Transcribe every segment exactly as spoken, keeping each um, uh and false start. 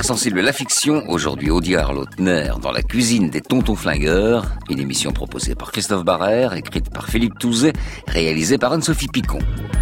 Affaires sensibles, la fiction, aujourd'hui Audiard Lautner dans la cuisine des tontons flingueurs, une émission proposée par Christophe Barrère, écrite par Philippe Touzet, réalisée par Anne-Sophie Picon.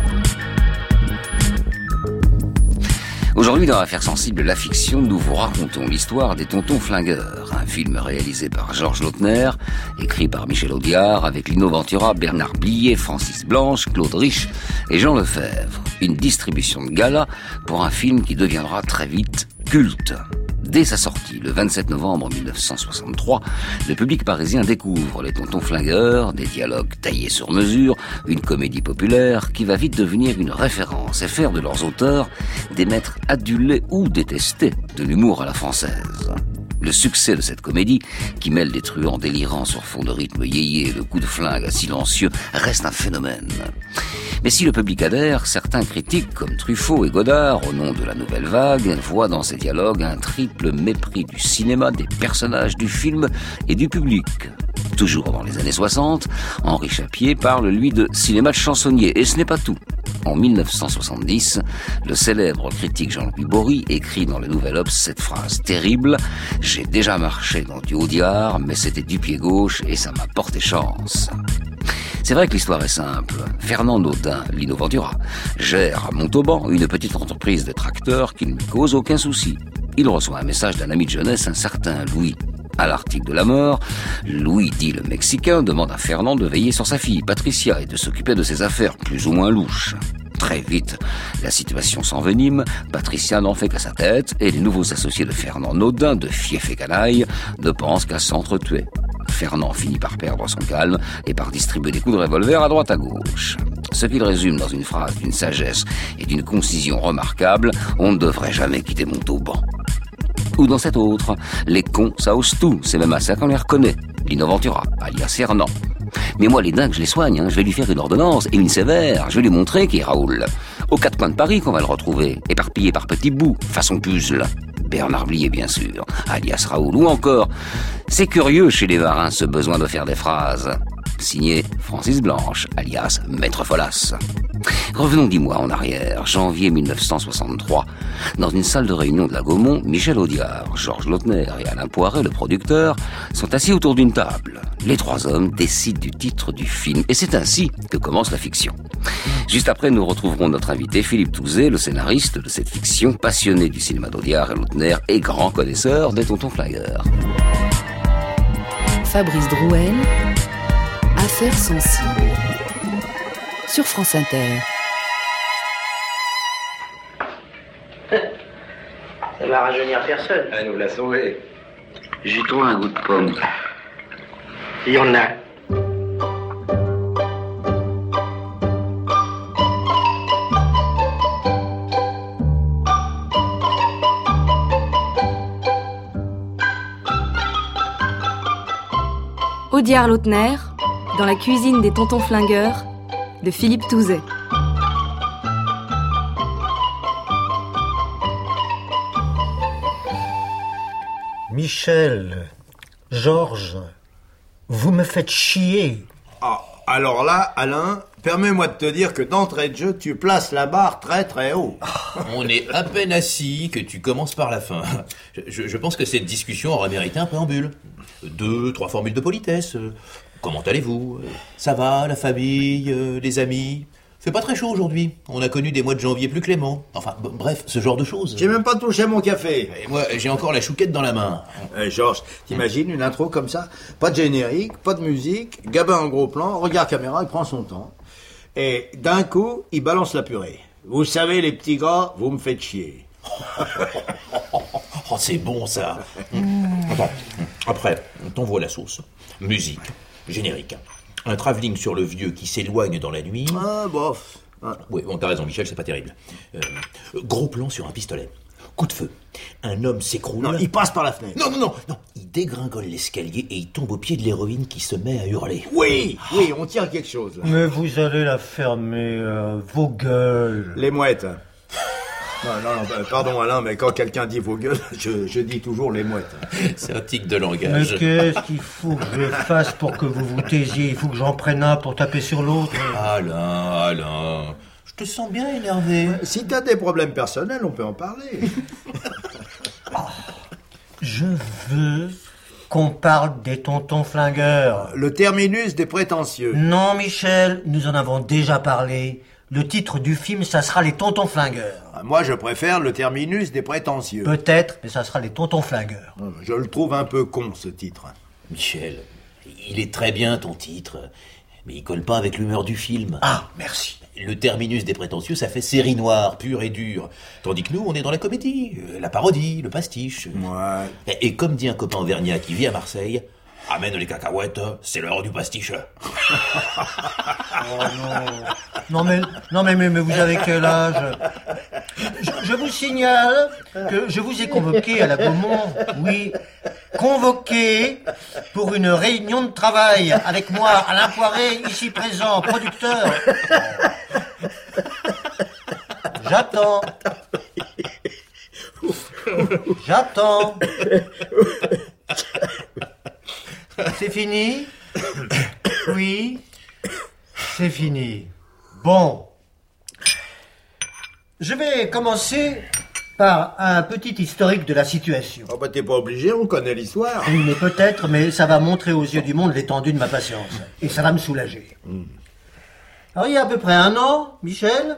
Aujourd'hui, dans Affaires sensibles, la fiction, nous vous racontons l'histoire des Tontons Flingueurs, un film réalisé par Georges Lautner, écrit par Michel Audiard, avec Lino Ventura, Bernard Blier, Francis Blanche, Claude Rich et Jean Lefebvre. Une distribution de gala pour un film qui deviendra très vite culte. Dès sa sortie, le vingt-sept novembre mille neuf cent soixante-trois, le public parisien découvre les Tontons Flingueurs, des dialogues taillés sur mesure, une comédie populaire qui va vite devenir une référence et faire de leurs auteurs des maîtres adulés ou détestés de l'humour à la française. Le succès de cette comédie, qui mêle des truands délirants sur fond de rythme yéyé et de coups de flingue silencieux, reste un phénomène. Mais si le public adhère, certains critiques, comme Truffaut et Godard, au nom de la nouvelle vague, voient dans ces dialogues un triple mépris du cinéma, des personnages du film et du public. Toujours dans les années soixante, Henri Chapier parle, lui, de cinéma de chansonnier, et ce n'est pas tout. En mille neuf cent soixante-dix, le célèbre critique Jean-Louis Bory écrit dans le Nouvel Obs cette phrase terrible « J'ai déjà marché dans du Audiard, mais c'était du pied gauche et ça m'a porté chance ». C'est vrai que l'histoire est simple. Fernand Naudin, Lino Ventura, gère à Montauban une petite entreprise de tracteurs qui ne lui cause aucun souci. Il reçoit un message d'un ami de jeunesse, un certain Louis. À l'article de la mort, Louis dit le Mexicain demande à Fernand de veiller sur sa fille, Patricia, et de s'occuper de ses affaires plus ou moins louches. Très vite, la situation s'envenime, Patricia n'en fait qu'à sa tête, et les nouveaux associés de Fernand Naudin, de fief et canaille, ne pensent qu'à s'entretuer. Fernand finit par perdre son calme et par distribuer des coups de revolver à droite à gauche. Ce qu'il résume dans une phrase d'une sagesse et d'une concision remarquable, on ne devrait jamais quitter Montauban. Ou dans cette autre, les cons, ça ose tout, c'est même à ça qu'on les reconnaît. Lino Ventura, alias Fernand. Mais moi, les dingues, je les soigne, hein. Je vais lui faire une ordonnance, et une sévère, je vais lui montrer qui est Raoul. Aux quatre coins de Paris qu'on va le retrouver, éparpillé par petits bouts, façon puzzle. Bernard Blier, bien sûr, alias Raoul, ou encore, c'est curieux chez les Varins ce besoin de faire des phrases. Signé Francis Blanche, alias Maître Folas. Revenons dix mois en arrière, janvier mille neuf cent soixante-trois. Dans une salle de réunion de la Gaumont, Michel Audiard, Georges Lautner et Alain Poiret, le producteur, sont assis autour d'une table. Les trois hommes décident du titre du film, et c'est ainsi que commence la fiction. Juste après, nous retrouverons notre invité Philippe Touzet, le scénariste de cette fiction, passionné du cinéma d'Audiard et Lautner et grand connaisseur des Tontons Flingueurs. Fabrice Drouel, Affaires sensibles, sur France Inter. Ça va rajeunir personne. Elle nous l'a sauvé. J'ai trouvé un goût de pomme. Il y en a. Audiard Lautner, dans la cuisine des Tontons Flingueurs, de Philippe Touzet. Michel, Georges, vous me faites chier. Ah, alors là, Alain, permets-moi de te dire que d'entrée de jeu, tu places la barre très très haut. On est à peine assis que tu commences par la fin. Je, je pense que cette discussion aurait mérité un préambule. Deux, trois formules de politesse. Comment allez-vous? Ça va, la famille, euh, les amis? C'est pas très chaud aujourd'hui. On a connu des mois de janvier plus cléments. Enfin, b- bref, ce genre de choses. J'ai même pas touché mon café. Et moi, j'ai encore la chouquette dans la main. Eh, Georges, t'imagines une intro comme ça? Pas de générique, pas de musique, Gabin en gros plan, regard caméra, il prend son temps. Et d'un coup, il balance la purée. Vous savez, les petits gars, vous me faites chier. Oh, c'est bon, ça. Attends, après, on t'envoie la sauce. Musique, générique. Un travelling sur le vieux qui s'éloigne dans la nuit. Ah, bof. Ah. Oui, bon, t'as raison, Michel, c'est pas terrible. Euh, gros plan sur un pistolet. Coup de feu. Un homme s'écroule. Non, il passe par la fenêtre. Non, non, non, non. Il dégringole l'escalier et il tombe au pied de l'héroïne qui se met à hurler. Oui, oui, on tient quelque chose, là. Mais vous allez la fermer, euh, vos gueules. Les mouettes. Non, non, non, pardon Alain, mais quand quelqu'un dit vos gueules, je, je dis toujours les mouettes. C'est un tic de Mais langage. qu'est-ce qu'il faut que je fasse pour que vous vous taisiez? Il faut que j'en prenne un pour taper sur l'autre. Alain, Alain, je te sens bien énervé. Si t'as des problèmes personnels, on peut en parler. Je veux qu'on parle des tontons flingueurs. Le terminus des prétentieux. Non, Michel, nous en avons déjà parlé. Le titre du film, ça sera les tontons flingueurs. Moi, je préfère le terminus des prétentieux. Peut-être, mais ça sera les tontons flingueurs. Je le trouve un peu con, ce titre. Michel, il est très bien ton titre, mais il colle pas avec l'humeur du film. Ah, merci. Le terminus des prétentieux, ça fait série noire, pure et dure. Tandis que nous, on est dans la comédie, euh, la parodie, le pastiche. Ouais. Et, et comme dit un copain auvergnat qui vit à Marseille, amène les cacahuètes, c'est l'heure du pastiche. Oh non. Non mais, non mais, mais, mais vous avez quel âge? je, je vous signale que je vous ai convoqué à la Gaumont. Oui, convoqué pour une réunion de travail avec moi, Alain Poiré, ici présent, producteur. J'attends. J'attends. C'est fini? Oui, c'est fini. Bon. Je vais commencer par un petit historique de la situation. Oh bah t'es pas obligé, on connaît l'histoire. Oui, mais peut-être, mais ça va montrer aux yeux du monde l'étendue de ma patience. Et ça va me soulager. Mm. Alors, il y a à peu près un an, Michel,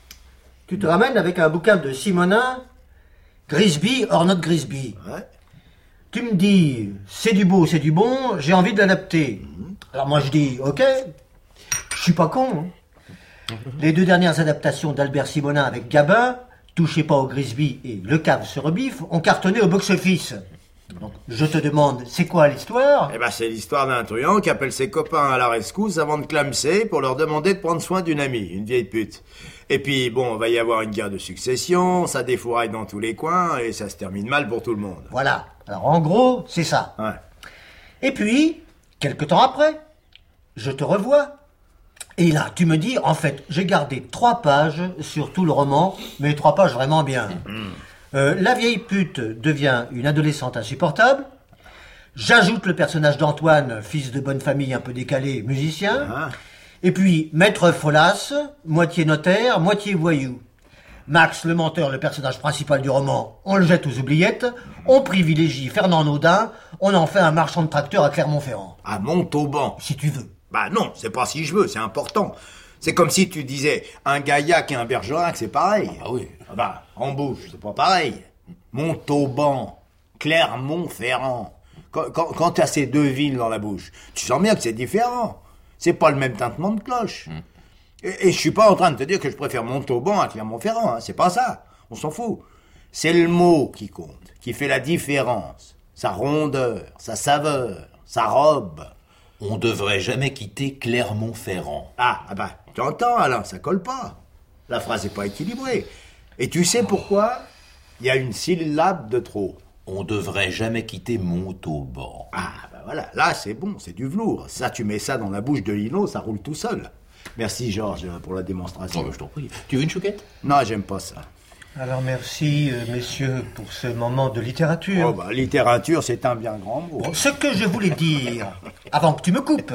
tu te ramènes avec un bouquin de Simonin, Grisby or not Grisby. Ouais. Tu me dis, c'est du beau, c'est du bon, j'ai envie de l'adapter. Mm. Alors moi je dis, ok, je suis pas con. Hein. Les deux dernières adaptations d'Albert Simonin avec Gabin, Touchez pas au Grisby et Le Cave se rebiffe, ont cartonné au box-office. Donc, je te demande, c'est quoi l'histoire? Eh ben, c'est l'histoire d'un truand qui appelle ses copains à la rescousse avant de clamser pour leur demander de prendre soin d'une amie, une vieille pute. Et puis, bon, va y avoir une guerre de succession, ça défouraille dans tous les coins, et ça se termine mal pour tout le monde. Voilà. Alors, en gros, c'est ça. Ouais. Et puis, quelque temps après, je te revois. Et là, tu me dis, en fait, j'ai gardé trois pages sur tout le roman, mais trois pages vraiment bien. Mmh. Euh, la vieille pute devient une adolescente insupportable. J'ajoute le personnage d'Antoine, fils de bonne famille un peu décalé, musicien. Ah. Et puis, Maître Folas, moitié notaire, moitié voyou. Max, le menteur, le personnage principal du roman, on le jette aux oubliettes. On privilégie Fernand Naudin, on en fait un marchand de tracteurs à Clermont-Ferrand. À Montauban. Si tu veux. Bah non, c'est pas si je veux, c'est important. C'est comme si tu disais un Gaillac et un Bergerac, c'est pareil. Ah oui. Bah, en bouche, c'est pas pareil. Montauban, Clermont-Ferrand. Quand, quand, quand t'as ces deux villes dans la bouche, tu sens bien que c'est différent. C'est pas le même tintement de cloche. Mm. Et, et je suis pas en train de te dire que je préfère Montauban à Clermont-Ferrand, hein, c'est pas ça. On s'en fout. C'est le mot qui compte, qui fait la différence. Sa rondeur, sa saveur, sa robe. On devrait jamais quitter Clermont-Ferrand. Ah, ah bah, tu entends, Alain, ça colle pas. La phrase n'est pas équilibrée. Et tu sais pourquoi? Il y a une syllabe de trop. On devrait jamais quitter Montauban. Ah, bah voilà, là, c'est bon, c'est du velours. Ça, tu mets ça dans la bouche de Lino, ça roule tout seul. Merci, Georges, pour la démonstration. Oh, bah, je t'en prie. Tu veux une chouquette? Non, j'aime pas ça. Alors merci, euh, messieurs, pour ce moment de littérature. Oh bah, littérature, c'est un bien grand mot. Bon, ce que je voulais dire, avant que tu me coupes,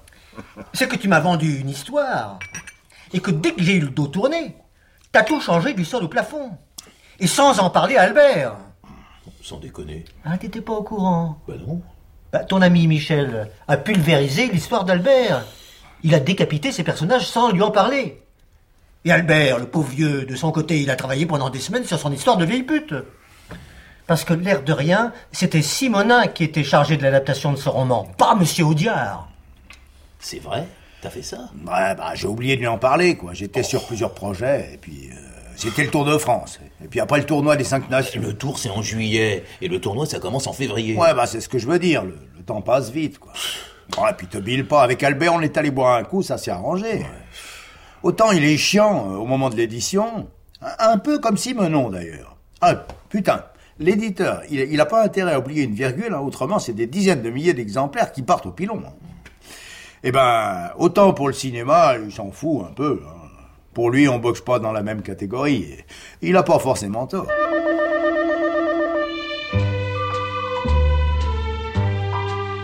c'est que tu m'as vendu une histoire, et que dès que j'ai eu le dos tourné, t'as tout changé du sol au plafond. Et sans en parler à Albert. Sans déconner. Ah, t'étais pas au courant? Bah non. Bah, ton ami Michel a pulvérisé l'histoire d'Albert. Il a décapité ses personnages sans lui en parler. Et Albert, le pauvre vieux, de son côté, il a travaillé pendant des semaines sur son histoire de vieille pute. Parce que l'air de rien, c'était Simonin qui était chargé de l'adaptation de ce roman, pas Monsieur Audiard. C'est vrai? T'as fait ça? Ouais, bah j'ai oublié de lui en parler, quoi. J'étais oh. sur plusieurs projets, et puis... Euh, c'était le Tour de France. Et puis après le tournoi des cinq nations. Le Tour, c'est en juillet, et le tournoi, ça commence en février. Ouais, bah c'est ce que je veux dire. Le, le temps passe vite, quoi. Ouais, puis te bile pas. Avec Albert, on est allé boire un coup, ça s'est arrangé. Ouais. Autant il est chiant euh, au moment de l'édition, un, un peu comme Simonon d'ailleurs. Ah, putain, l'éditeur, il, il a pas intérêt à oublier une virgule, hein, autrement c'est des dizaines de milliers d'exemplaires qui partent au pilon. Hein. Eh ben, autant pour le cinéma, il s'en fout un peu. Hein. Pour lui, on boxe pas dans la même catégorie. Il a pas forcément tort.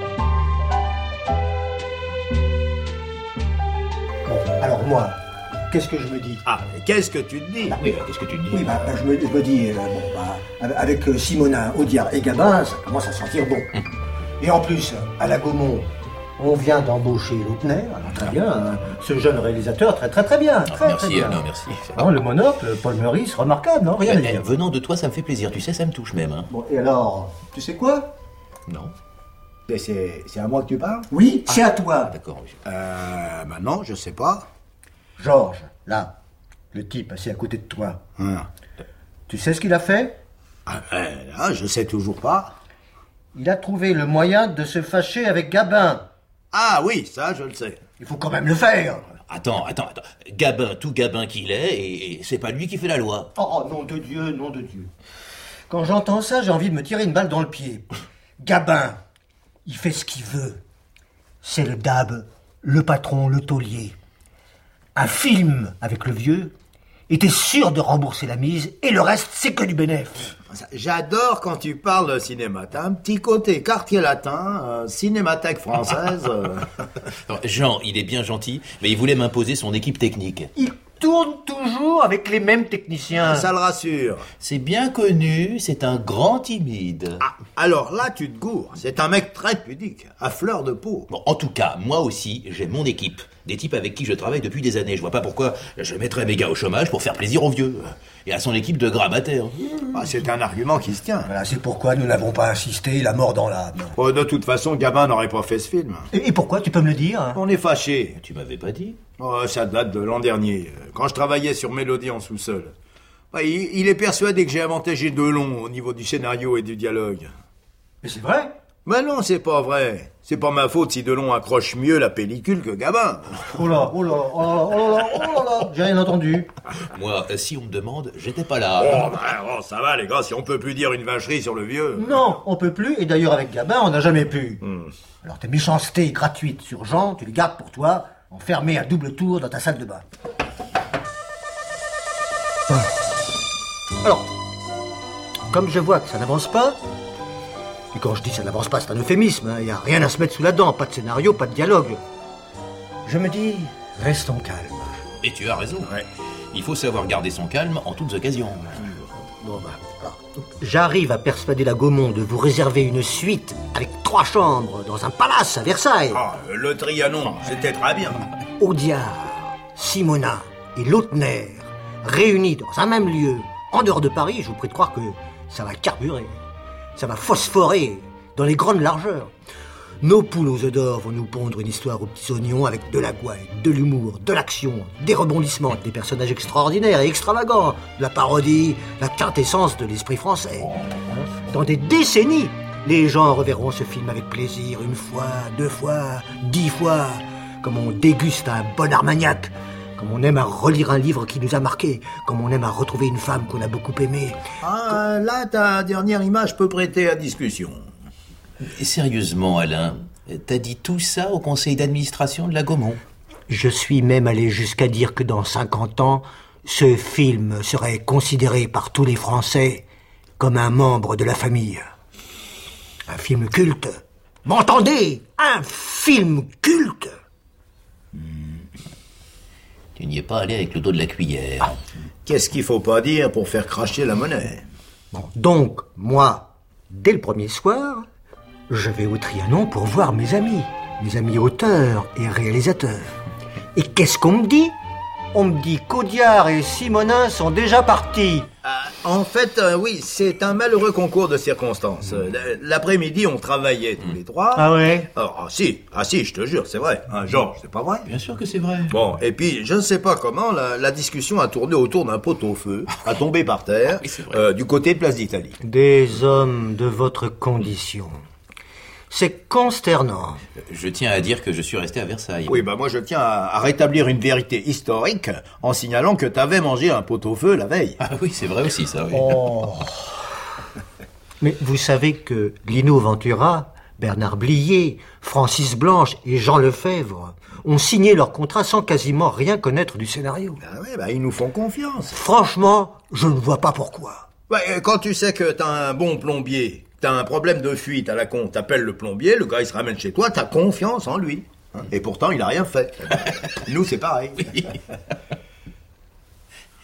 Bon, alors moi, qu'est-ce que je me dis? Ah, mais qu'est-ce que tu te dis? Bah, Oui, bah, qu'est-ce que tu dis? Oui, bah, bah, je, me, je me dis, euh, bon, bah, avec euh, Simonin, Audiard et Gabin, ça commence à sentir bon. Et en plus, à la Gaumont, on vient d'embaucher Lautner, alors très bien, hein, ce jeune réalisateur, très très très bien, très, Ah, merci, très bien. non, merci. Non, le monocle, Paul Meurice, remarquable, non? Rien à Eh, dire. venant de toi, ça me fait plaisir. Tu sais, ça me touche même. Hein. Bon, et alors, tu sais quoi? Non. Mais C'est c'est à moi que tu parles? Oui, c'est à toi. D'accord, oui. Euh, bah non, je sais pas. Georges, là, le type assis à côté de toi. Hein. Tu sais ce qu'il a fait? Ah, ben, là, je sais toujours pas. Il a trouvé le moyen de se fâcher avec Gabin. Ah oui, ça, je le sais. Il faut quand même le faire. Attends, attends, attends. Gabin, tout Gabin qu'il est, et, et c'est pas lui qui fait la loi. Oh, nom de Dieu, nom de Dieu. Quand j'entends ça, j'ai envie de me tirer une balle dans le pied. Gabin, il fait ce qu'il veut. C'est le dab, le patron, le taulier. Un film avec le vieux était sûr de rembourser la mise, et le reste, c'est que du bénéfice. J'adore quand tu parles de cinéma. T'as un petit côté quartier latin, euh, cinémathèque française. euh. Alors, Jean, il est bien gentil, mais il voulait m'imposer son équipe technique. Il tourne toujours avec les mêmes techniciens. Ça le rassure. C'est bien connu, c'est un grand timide. Ah, alors là, tu te gourres. C'est un mec très pudique, à fleur de peau. Bon, en tout cas, moi aussi, j'ai mon équipe. Des types avec qui je travaille depuis des années. Je vois pas pourquoi je mettrais mes gars au chômage pour faire plaisir aux vieux. Et à son équipe de grabataires. Ah, c'est un argument qui se tient. Voilà, c'est pourquoi nous n'avons pas insisté, la mort dans l'âme. Oh, de toute façon, Gabin n'aurait pas fait ce film. Et, et pourquoi, tu peux me le dire? On est fâchés. Tu m'avais pas dit? Oh, ça date de l'an dernier, quand je travaillais sur Mélodie en sous-sol. Ouais, il, il est persuadé que j'ai avanté G. Delon au niveau du scénario et du dialogue. Mais c'est vrai? Mais non, c'est pas vrai. C'est pas ma faute si Delon accroche mieux la pellicule que Gabin. Oh là, oh là, oh là, oh là, oh là, là, j'ai rien entendu. Moi, si on me demande, j'étais pas là. Oh, bah, oh, ça va les gars, si on peut plus dire une vacherie sur le vieux. Non, on peut plus, et d'ailleurs avec Gabin, on n'a jamais pu. Hmm. Alors tes méchancetés gratuites sur Jean, tu les gardes pour toi, enfermé à double tour dans ta salle de bain. Alors, comme je vois que ça n'avance pas, et quand je dis ça n'avance pas, c'est un euphémisme, il n'y a rien à se mettre sous la dent, pas de scénario, pas de dialogue. Je me dis, restons calmes. Et tu as raison. Ouais. Il faut savoir garder son calme en toutes occasions. Bon bah, alors, j'arrive à persuader la Gaumont de vous réserver une suite avec trois chambres dans un palace à Versailles. Ah, le Trianon, c'était très bien. Audiard, Simonin et Lautner réunis dans un même lieu, en dehors de Paris, je vous prie de croire que ça va carburer, ça va phosphorer dans les grandes largeurs. Nos poules aux œufs d'or vont nous pondre une histoire aux petits oignons avec de la gouaille, de l'humour, de l'action, des rebondissements, des personnages extraordinaires et extravagants, de la parodie, la quintessence de l'esprit français. Dans des décennies, les gens reverront ce film avec plaisir, une fois, deux fois, dix fois, comme on déguste un bon Armagnac, comme on aime à relire un livre qui nous a marqué, comme on aime à retrouver une femme qu'on a beaucoup aimée. Ah, là, ta dernière image peut prêter à discussion. Et sérieusement, Alain, t'as dit tout ça au conseil d'administration de la Gaumont? Je suis même allé jusqu'à dire que dans cinquante ans, ce film serait considéré par tous les Français comme un membre de la famille. Un film culte. M'entendez? Un film culte. Tu n'y es pas allé avec le dos de la cuillère. Qu'est-ce qu'il faut pas dire pour faire cracher la monnaie? Bon, donc, moi, dès le premier soir, je vais au Trianon pour voir mes amis, mes amis auteurs et réalisateurs. Et qu'est-ce qu'on me dit? On me dit qu'Audiard et Simonin sont déjà partis. Ah, en fait, euh, oui, c'est un malheureux concours de circonstances. Euh, L'après-midi, on travaillait tous les trois. Ah ouais? Ah, ah si, ah si, je te jure, c'est vrai. Hein, Georges, c'est pas vrai? Bien sûr que c'est vrai. Bon, et puis, je ne sais pas comment, la, la discussion a tourné autour d'un pot-au-feu, a tombé par terre, Oui, c'est vrai. euh, du côté de Place d'Italie. Des hommes de votre condition. C'est consternant. Je tiens à dire que je suis resté à Versailles. Oui, bah moi je tiens à, à rétablir une vérité historique en signalant que t'avais mangé un pot-au-feu la veille. Ah oui, c'est vrai aussi, ça, oui. Oh. Mais vous savez que Lino Ventura, Bernard Blier, Francis Blanche et Jean Lefebvre ont signé leur contrat sans quasiment rien connaître du scénario. Ah ouais, bah ils nous font confiance. Franchement, je ne vois pas pourquoi. Ouais, quand tu sais que t'as un bon plombier, t'as un problème de fuite à la con, t'appelles le plombier, le gars il se ramène chez toi, t'as confiance en lui. Hein. Et pourtant il a rien fait. Nous c'est pareil.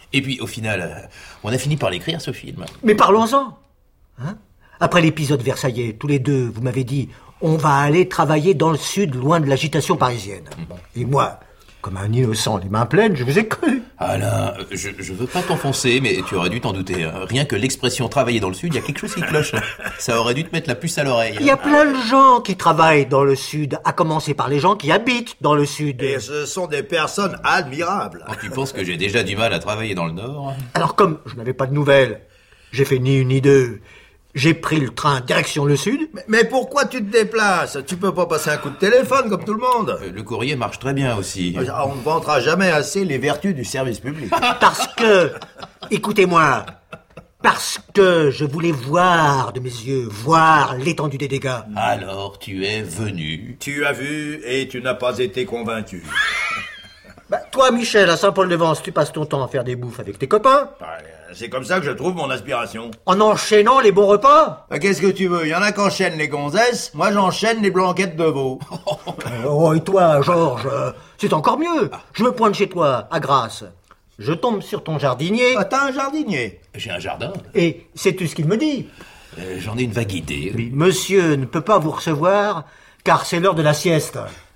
Et puis, au final, euh, on a fini par l'écrire, ce film. Mais parlons-en. Hein? Après l'épisode versaillais, tous les deux, vous m'avez dit, on va aller travailler dans le sud, loin de l'agitation parisienne. Et moi, comme un innocent, les mains pleines, je vous ai cru. Alain, je, je veux pas t'enfoncer, mais tu aurais dû t'en douter. Hein. Rien que l'expression « travailler dans le sud », il y a quelque chose qui cloche. Ça aurait dû te mettre la puce à l'oreille. Il y a plein de gens qui travaillent dans le sud, à commencer par les gens qui habitent dans le sud. Et ce sont des personnes admirables. Quand tu penses que j'ai déjà du mal à travailler dans le nord... Alors comme je n'avais pas de nouvelles, j'ai fait ni une ni deux. J'ai pris le train direction le sud. Mais, mais pourquoi tu te déplaces? Tu peux pas passer un coup de téléphone comme tout le monde. Euh, le courrier marche très bien aussi. On ne vantera jamais assez les vertus du service public. Parce que, écoutez-moi, parce que je voulais voir de mes yeux, voir l'étendue des dégâts. Alors tu es venu. Tu as vu et tu n'as pas été convaincu. Bah, toi, Michel, à Saint-Paul-de-Vence, tu passes ton temps à faire des bouffes avec tes copains. C'est comme ça que je trouve mon aspiration. En enchaînant les bons repas. Bah, qu'est-ce que tu veux? Il y en a qui enchaînent les gonzesses, moi j'enchaîne les blanquettes de veau. Oh, et toi, Georges, c'est encore mieux. Je me pointe chez toi, à Grasse. Je tombe sur ton jardinier. Ah, t'as un jardinier? J'ai un jardin. Et sais-tu ce qu'il me dit? euh, J'en ai une vague idée. Oui, monsieur ne peut pas vous recevoir, car c'est l'heure de la sieste.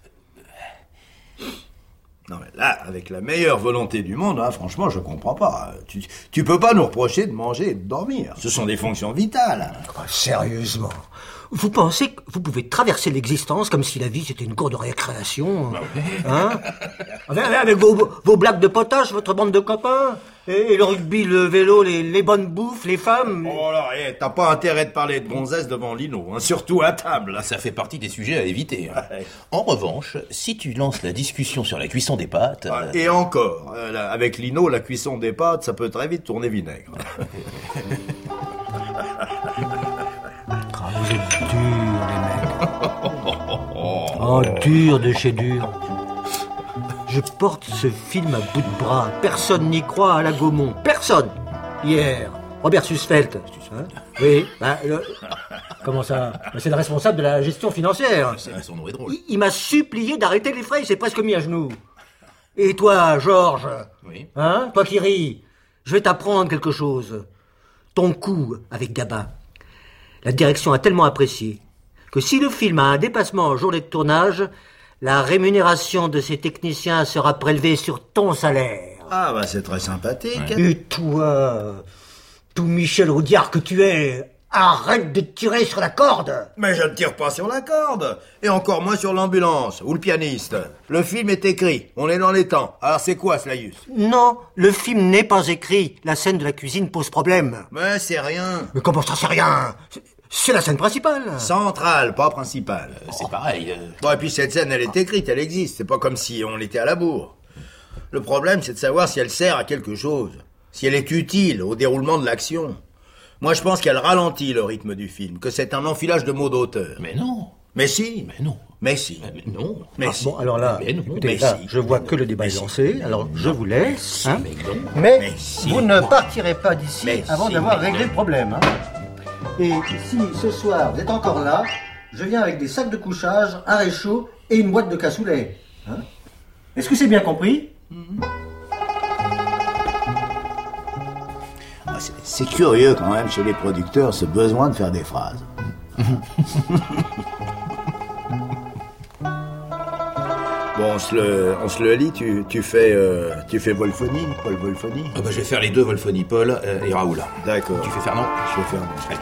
Non mais là, avec la meilleure volonté du monde, hein, franchement, je comprends pas. Tu, tu peux pas nous reprocher de manger et de dormir. Ce sont des fonctions vitales. Oh, sérieusement, vous pensez que vous pouvez traverser l'existence comme si la vie c'était une cour de récréation? Hein? Avec, avec vos, vos blagues de potage, votre bande de copains, et, et le rugby, le vélo, les, les bonnes bouffes, les femmes. Oh là, eh, t'as pas intérêt de parler de gonzesse devant Lino, hein, surtout à table. Ça fait partie des sujets à éviter. Hein. Ouais. En revanche, si tu lances la discussion sur la cuisson des pâtes... Ah, euh, et encore, euh, là, avec Lino, la cuisson des pâtes, ça peut très vite tourner vinaigre. Ah, vous êtes durs, les mecs. Oh, dur de chez dur. Je porte ce film à bout de bras. Personne n'y croit à la Gaumont. Personne. Hier, Robert Sussfeldt. Hein? Oui. Bah, le... Comment ça? Bah, c'est le responsable de la gestion financière. Son nom est drôle. Il, il m'a supplié d'arrêter les frais. Il s'est presque mis à genoux. Et toi, Georges? Oui. Hein? Toi qui ris, je vais t'apprendre quelque chose. Ton coup avec Gabin. La direction a tellement apprécié que si le film a un dépassement en journée de tournage, la rémunération de ces techniciens sera prélevée sur ton salaire. Ah bah c'est très sympathique. Ouais. Et toi, tout Michel Audiard que tu es, arrête de tirer sur la corde. Mais je ne tire pas sur la corde. Et encore moins sur l'ambulance ou le pianiste. Le film est écrit, on est dans les temps. Alors c'est quoi, Slayus? Non, le film n'est pas écrit. La scène de la cuisine pose problème. Mais c'est rien. Mais comment ça, c'est rien? C'est- C'est la scène principale. Centrale, pas principale. Euh, c'est pareil. euh, Bon, et puis cette scène, elle est écrite, elle existe. C'est pas comme si on était à la bourre. Le problème, c'est de savoir si elle sert à quelque chose. Si elle est utile au déroulement de l'action. Moi, je pense qu'elle ralentit le rythme du film, que c'est un enfilage de mots d'auteur. Mais non. Mais si. Mais non. Mais si. Mais non. Mais Ah, si. bon, alors là, Mais non, écoutez, mais là, si. je vois que le débat est lancé, alors je vous laisse. Hein. Mais non. Mais, Mais si. vous ne partirez pas d'ici Mais avant si, d'avoir mais réglé non. le problème. Hein. Et si ce soir vous êtes encore là, je viens avec des sacs de couchage, un réchaud et une boîte de cassoulet. Hein. Est-ce que c'est bien compris? Ah, c'est- C'est curieux quand même chez les producteurs ce besoin de faire des phrases. Bon, on se le, on se le lit, tu, tu fais, euh, tu fais Wolfoni, Paul Wolfoni. Ah bah, je vais faire les deux, Wolfoni, Paul euh, et Raoul. D'accord. Tu fais Fernand? Je vais faire. Allez.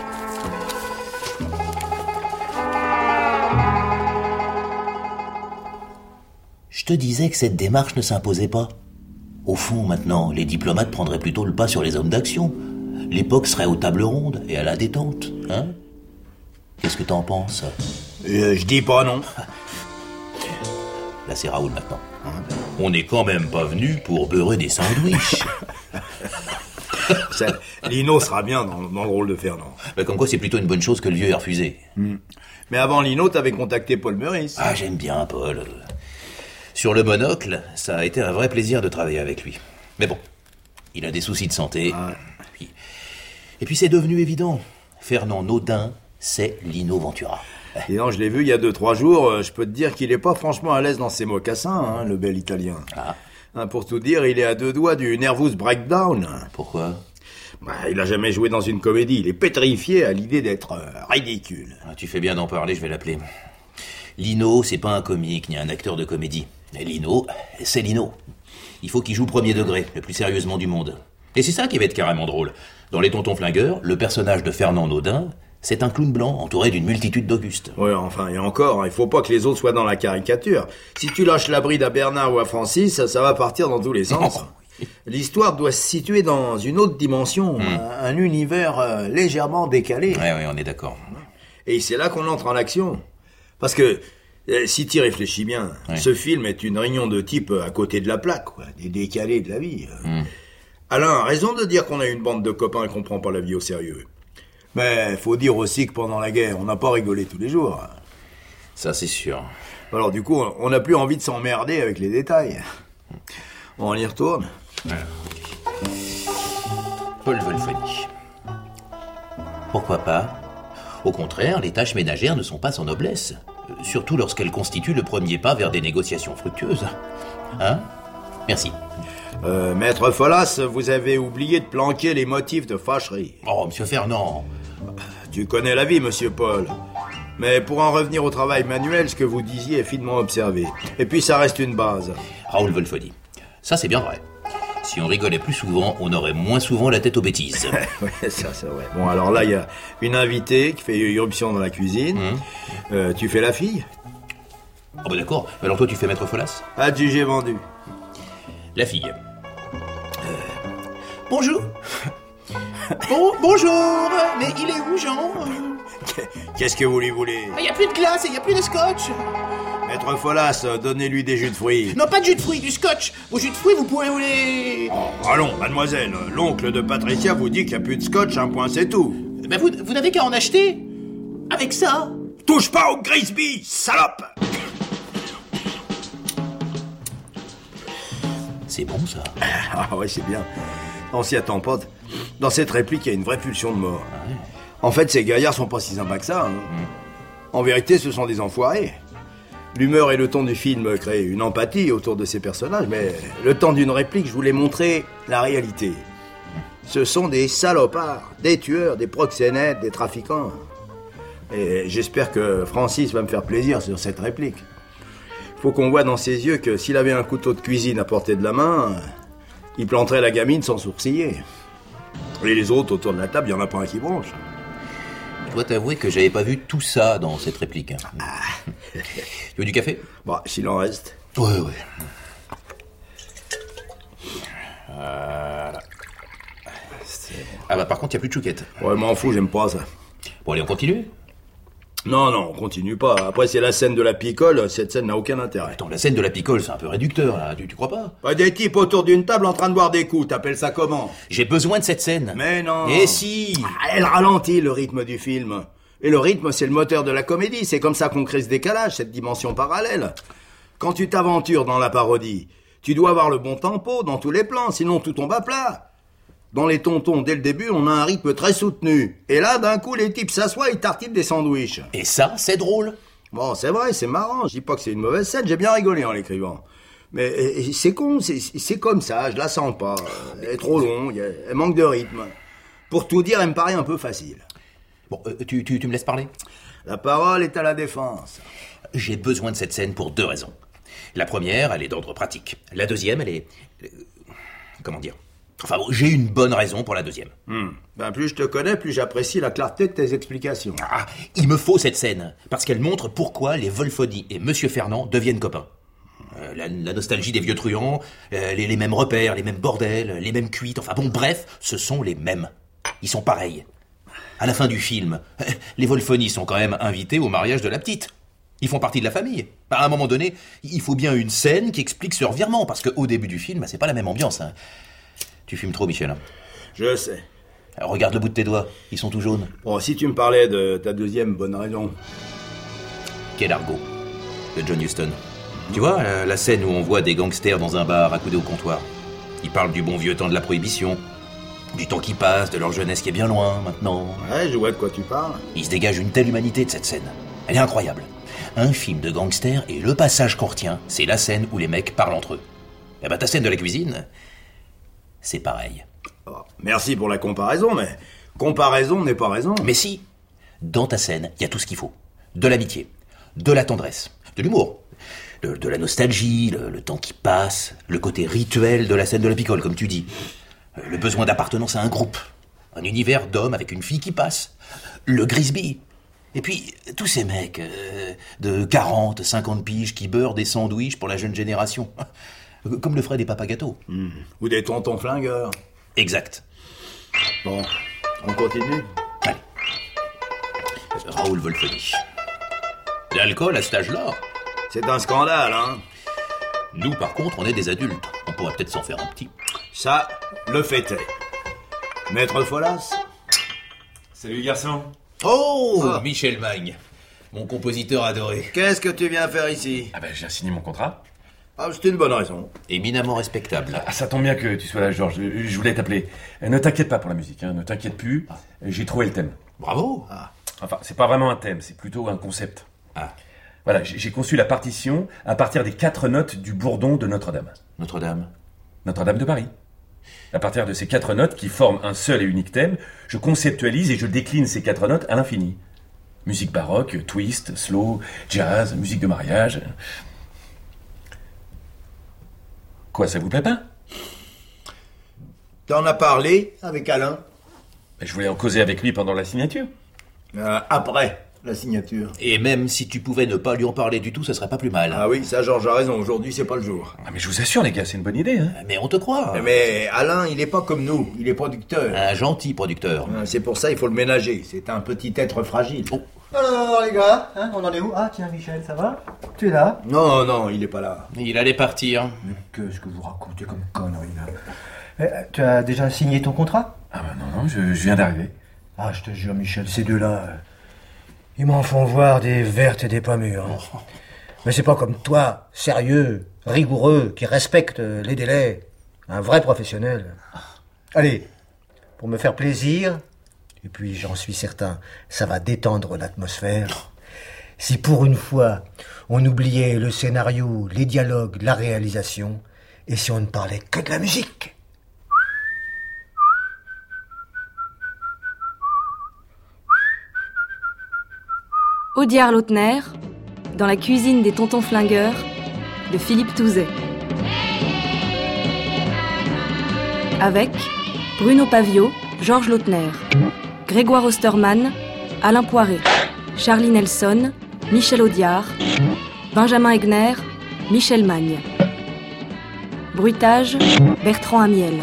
Je te disais que cette démarche ne s'imposait pas. Au fond, maintenant, les diplomates prendraient plutôt le pas sur les hommes d'action. L'époque serait aux tables rondes et à la détente, hein? Qu'est-ce que t'en penses? Euh, je dis pas non. Là, c'est Raoul maintenant. On n'est quand même pas venu pour beurrer des sandwichs. Ça, Lino sera bien dans, dans le rôle de Fernand. Bah, comme quoi, c'est plutôt une bonne chose que le vieux ait refusé. Mais avant Lino, t'avais contacté Paul Meurice. Ah, j'aime bien Paul. Sur le monocle, ça a été un vrai plaisir de travailler avec lui. Mais bon, il a des soucis de santé. Ah. Puis- Et puis c'est devenu évident. Fernand Naudin, c'est Lino Ventura. Et non, je l'ai vu il y a deux, trois jours, euh, je peux te dire qu'il est pas franchement à l'aise dans ses mocassins, hein, le bel Italien. Ah. Hein, pour tout dire, il est à deux doigts du nervous breakdown. Pourquoi? Bah, il a jamais joué dans une comédie. Il est pétrifié à l'idée d'être euh, ridicule. Ah, tu fais bien d'en parler, je vais l'appeler. Lino, c'est pas un comique ni un acteur de comédie. Mais Lino, c'est Lino. Il faut qu'il joue premier degré, le plus sérieusement du monde. Et c'est ça qui va être carrément drôle. Dans Les Tontons Flingueurs, le personnage de Fernand Naudin, c'est un clown blanc entouré d'une multitude d'Augustes. Ouais, enfin, et encore, il faut pas que les autres soient dans la caricature. Si tu lâches la bride à Bernard ou à Francis, ça, ça va partir dans tous les sens. Oh. L'histoire doit se situer dans une autre dimension, Mm. un, un univers euh, légèrement décalé. Ouais, ouais, on est d'accord. Et c'est là qu'on entre en action. Parce que, euh, si tu y réfléchis bien, Ouais. ce film est une réunion de type à côté de la plaque, quoi, des décalés de la vie. Mm. Alain a raison de dire qu'on a une bande de copains et qu'on prend pas la vie au sérieux. Mais faut dire aussi que pendant la guerre, on n'a pas rigolé tous les jours. Ça, c'est sûr. Alors du coup, on n'a plus envie de s'emmerder avec les détails. On y retourne. Paul Wolfoni. Pourquoi pas? Au contraire, les tâches ménagères ne sont pas sans noblesse. Euh, Surtout lorsqu'elles constituent le premier pas vers des négociations fructueuses. Hein? Merci. Euh, Maître Folas, vous avez oublié de planquer les motifs de fâcherie. Oh, monsieur Fernand. Tu connais la vie, monsieur Paul. Mais pour en revenir au travail manuel, ce que vous disiez est finement observé. Et puis ça reste une base. Raoul Wolfoni. Ça, c'est bien vrai. Si on rigolait plus souvent, on aurait moins souvent la tête aux bêtises. Ouais, ça c'est vrai. Bon, alors là, il y a une invitée qui fait irruption dans la cuisine. Mmh. Euh, tu fais la fille? Oh bah d'accord. Alors toi, tu fais Maître Folas? Adjugé vendu. La fille. Euh, Bonjour. Bon, bonjour. Mais il est où, Jean? Qu'est-ce que vous lui voulez? Il n'y a plus de glace et il n'y a plus de scotch. Maître Folas, donnez-lui des jus de fruits. Non, pas de jus de fruits, du scotch. Vos jus de fruits, vous pourrez vous les... Oh, allons, mademoiselle, l'oncle de Patricia vous dit qu'il n'y a plus de scotch, un point c'est tout. Ben vous, vous n'avez qu'à en acheter. Avec ça. Touche pas au Grisby, salope! C'est bon, ça. Ah ouais, c'est bien. On s'y attend pas. Dans cette réplique, il y a une vraie pulsion de mort. En fait, ces gaillards sont pas si sympas que ça. Hein. En vérité, ce sont des enfoirés. L'humeur et le ton du film créent une empathie autour de ces personnages, mais le temps d'une réplique, je voulais montrer la réalité. Ce sont des salopards, des tueurs, des proxénètes, des trafiquants. Et j'espère que Francis va me faire plaisir sur cette réplique. Il faut qu'on voit dans ses yeux que s'il avait un couteau de cuisine à portée de la main, il planterait la gamine sans sourciller. Et les autres autour de la table, il n'y en a pas un qui bronche. Je dois t'avouer que j'avais pas vu tout ça dans cette réplique. Tu veux du café? Bah, s'il en reste. Ouais, ouais. Voilà. Ah bah par contre, il n'y a plus de chouquette. Ouais, m'en fous, j'aime pas ça. Bon, allez, on continue? Non, non, on continue pas. Après, c'est la scène de la picole, cette scène n'a aucun intérêt. Attends, la scène de la picole, c'est un peu réducteur, là. Tu, tu crois pas? Pas des types autour d'une table en train de boire des coups, t'appelles ça comment? J'ai besoin de cette scène. Mais non. Et si? Ah, elle ralentit le rythme du film. Et le rythme, c'est le moteur de la comédie. C'est comme ça qu'on crée ce décalage, cette dimension parallèle. Quand tu t'aventures dans la parodie, tu dois avoir le bon tempo dans tous les plans, sinon tout tombe à plat. Dans les tontons, dès le début, on a un rythme très soutenu. Et là, d'un coup, les types s'assoient et tartinent des sandwichs. Et ça, c'est drôle. Bon, c'est vrai, c'est marrant. Je dis pas que c'est une mauvaise scène, j'ai bien rigolé en l'écrivant. Mais et, et, c'est con, c'est, c'est comme ça, je la sens pas. Elle est trop longue, elle, elle manque de rythme. Pour tout dire, elle me paraît un peu facile. Bon, euh, tu, tu, tu me laisses parler? La parole est à la défense. J'ai besoin de cette scène pour deux raisons. La première, elle est d'ordre pratique. La deuxième, elle est... euh, comment dire? Enfin bon, j'ai une bonne raison pour la deuxième. Hmm. Ben, plus je te connais, plus j'apprécie la clarté de tes explications. Ah, il me faut cette scène, parce qu'elle montre pourquoi les Wolfoni et Monsieur Fernand deviennent copains. Euh, la, la nostalgie des vieux truands, euh, les, les mêmes repères, les mêmes bordels, les mêmes cuites, enfin bon, bref, ce sont les mêmes. Ils sont pareils. À la fin du film, les Wolfoni sont quand même invités au mariage de la petite. Ils font partie de la famille. À un moment donné, il faut bien une scène qui explique ce revirement, parce qu'au début du film, c'est pas la même ambiance. Hein. Tu fumes trop, Michel. Je sais. Alors, regarde le bout de tes doigts, ils sont tout jaunes. Bon, si tu me parlais de ta deuxième bonne raison. Quel argot de John Huston. Tu vois, la, la scène où on voit des gangsters dans un bar accoudés au comptoir. Ils parlent du bon vieux temps de la prohibition, du temps qui passe, de leur jeunesse qui est bien loin, maintenant. Ouais, je vois de quoi tu parles. Il se dégage une telle humanité de cette scène. Elle est incroyable. Un film de gangsters et le passage qu'on retient, c'est la scène où les mecs parlent entre eux. Eh ben ta scène de la cuisine, c'est pareil. Oh, merci pour la comparaison, mais comparaison n'est pas raison. Mais si, dans ta scène, il y a tout ce qu'il faut. De l'amitié, de la tendresse, de l'humour, de, de la nostalgie, le, le temps qui passe, le côté rituel de la scène de la picole, comme tu dis. Euh, Le besoin d'appartenance à un groupe, un univers d'hommes avec une fille qui passe, le Grisby. Et puis, tous ces mecs euh, de quarante, cinquante piges qui beurrent des sandwichs pour la jeune génération. Comme le feraient des papas gâteaux. Mmh. Ou des tontons flingueurs. Exact. Bon, on continue. Allez. Raoul Wolfenich. L'alcool à cet âge-là. C'est un scandale, hein. Nous, par contre, on est des adultes. On pourrait peut-être s'en faire un petit. Ça, le fait est. Maître Folas. Salut garçon. Oh, Ah. Michel Magne, mon compositeur adoré. Qu'est-ce que tu viens faire ici? Ah ben j'ai signé mon contrat. Ah, c'est une bonne raison. Éminemment respectable. Ah ça tombe bien que tu sois là Georges, je je voulais t'appeler. Euh, Ne t'inquiète pas pour la musique, hein. Ne t'inquiète plus, j'ai trouvé le thème. Bravo. Enfin, c'est pas vraiment un thème, c'est plutôt un concept. Ah, Voilà, j'ai j'ai conçu la partition à partir des quatre notes du bourdon de Notre-Dame. Notre-Dame. Notre-Dame de Paris. À partir de ces quatre notes qui forment un seul et unique thème, je conceptualise et je décline ces quatre notes à l'infini. Musique baroque, twist, slow, jazz, musique de mariage. Quoi, ça vous plaît pas? T'en as parlé avec Alain? Je voulais en causer avec lui pendant la signature. Euh, après la signature. Et même si tu pouvais ne pas lui en parler du tout, ce serait pas plus mal. Ah oui, ça Georges a raison, aujourd'hui c'est pas le jour. Ah mais je vous assure les gars, c'est une bonne idée, hein. Mais on te croit. Mais Alain, il est pas comme nous, il est producteur. Un gentil producteur. Ah, C'est pour ça il faut le ménager, c'est un petit être fragile. Oh. Alors les gars, hein, on en est où? Ah tiens Michel, ça va? Tu es là? Non, non, il est pas là. Il allait partir. Mais qu'est-ce que vous racontez comme conneries là? Eh, tu as déjà signé ton contrat? Ah bah non, non, je, je viens d'arriver. Ah je te jure Michel, ces deux-là, euh, ils m'en font voir des vertes et des pas mûres. hein. Mais c'est pas comme toi, sérieux, rigoureux, qui respecte euh, les délais. Un vrai professionnel. Allez, pour me faire plaisir, et puis j'en suis certain, ça va détendre l'atmosphère. Si pour une fois, on oubliait le scénario, les dialogues, la réalisation, et si on ne parlait que de la musique. Audiard Lautner, dans la cuisine des tontons flingueurs, de Philippe Touzet. Avec Bruno Pavio, Georges Lautner, Grégoire Osterman, Alain Poiré, Charlie Nelson, Michel Audiard, Benjamin Egner, Michel Magne. Bruitage, Bertrand Amiel.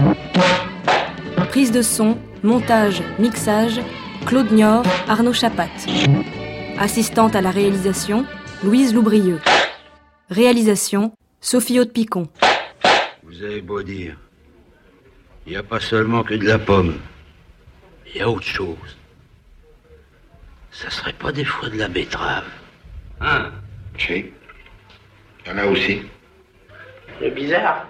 Prise de son, montage, mixage, Claude Niort, Arnaud Chapat. Assistante à la réalisation, Louise Loubrieux. Réalisation, Sophie Haute-Picon. Vous avez beau dire, il n'y a pas seulement que de la pomme. Il y a autre chose. Ça serait pas des fois de la betterave? Hein? Si. Il y en a aussi. C'est bizarre.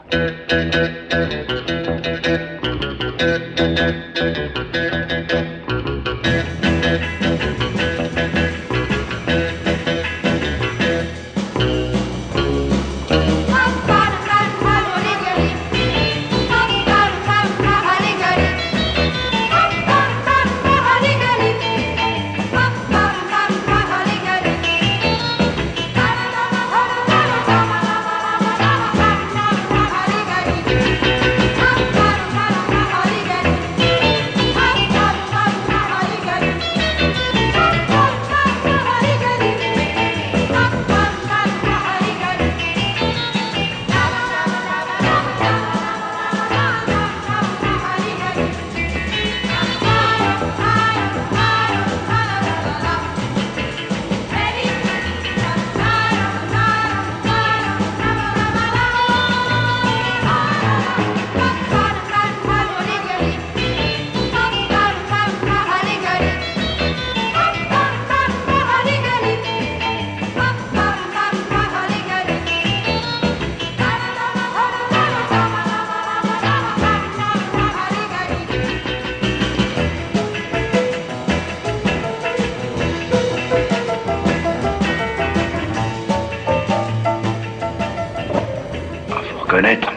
connaître.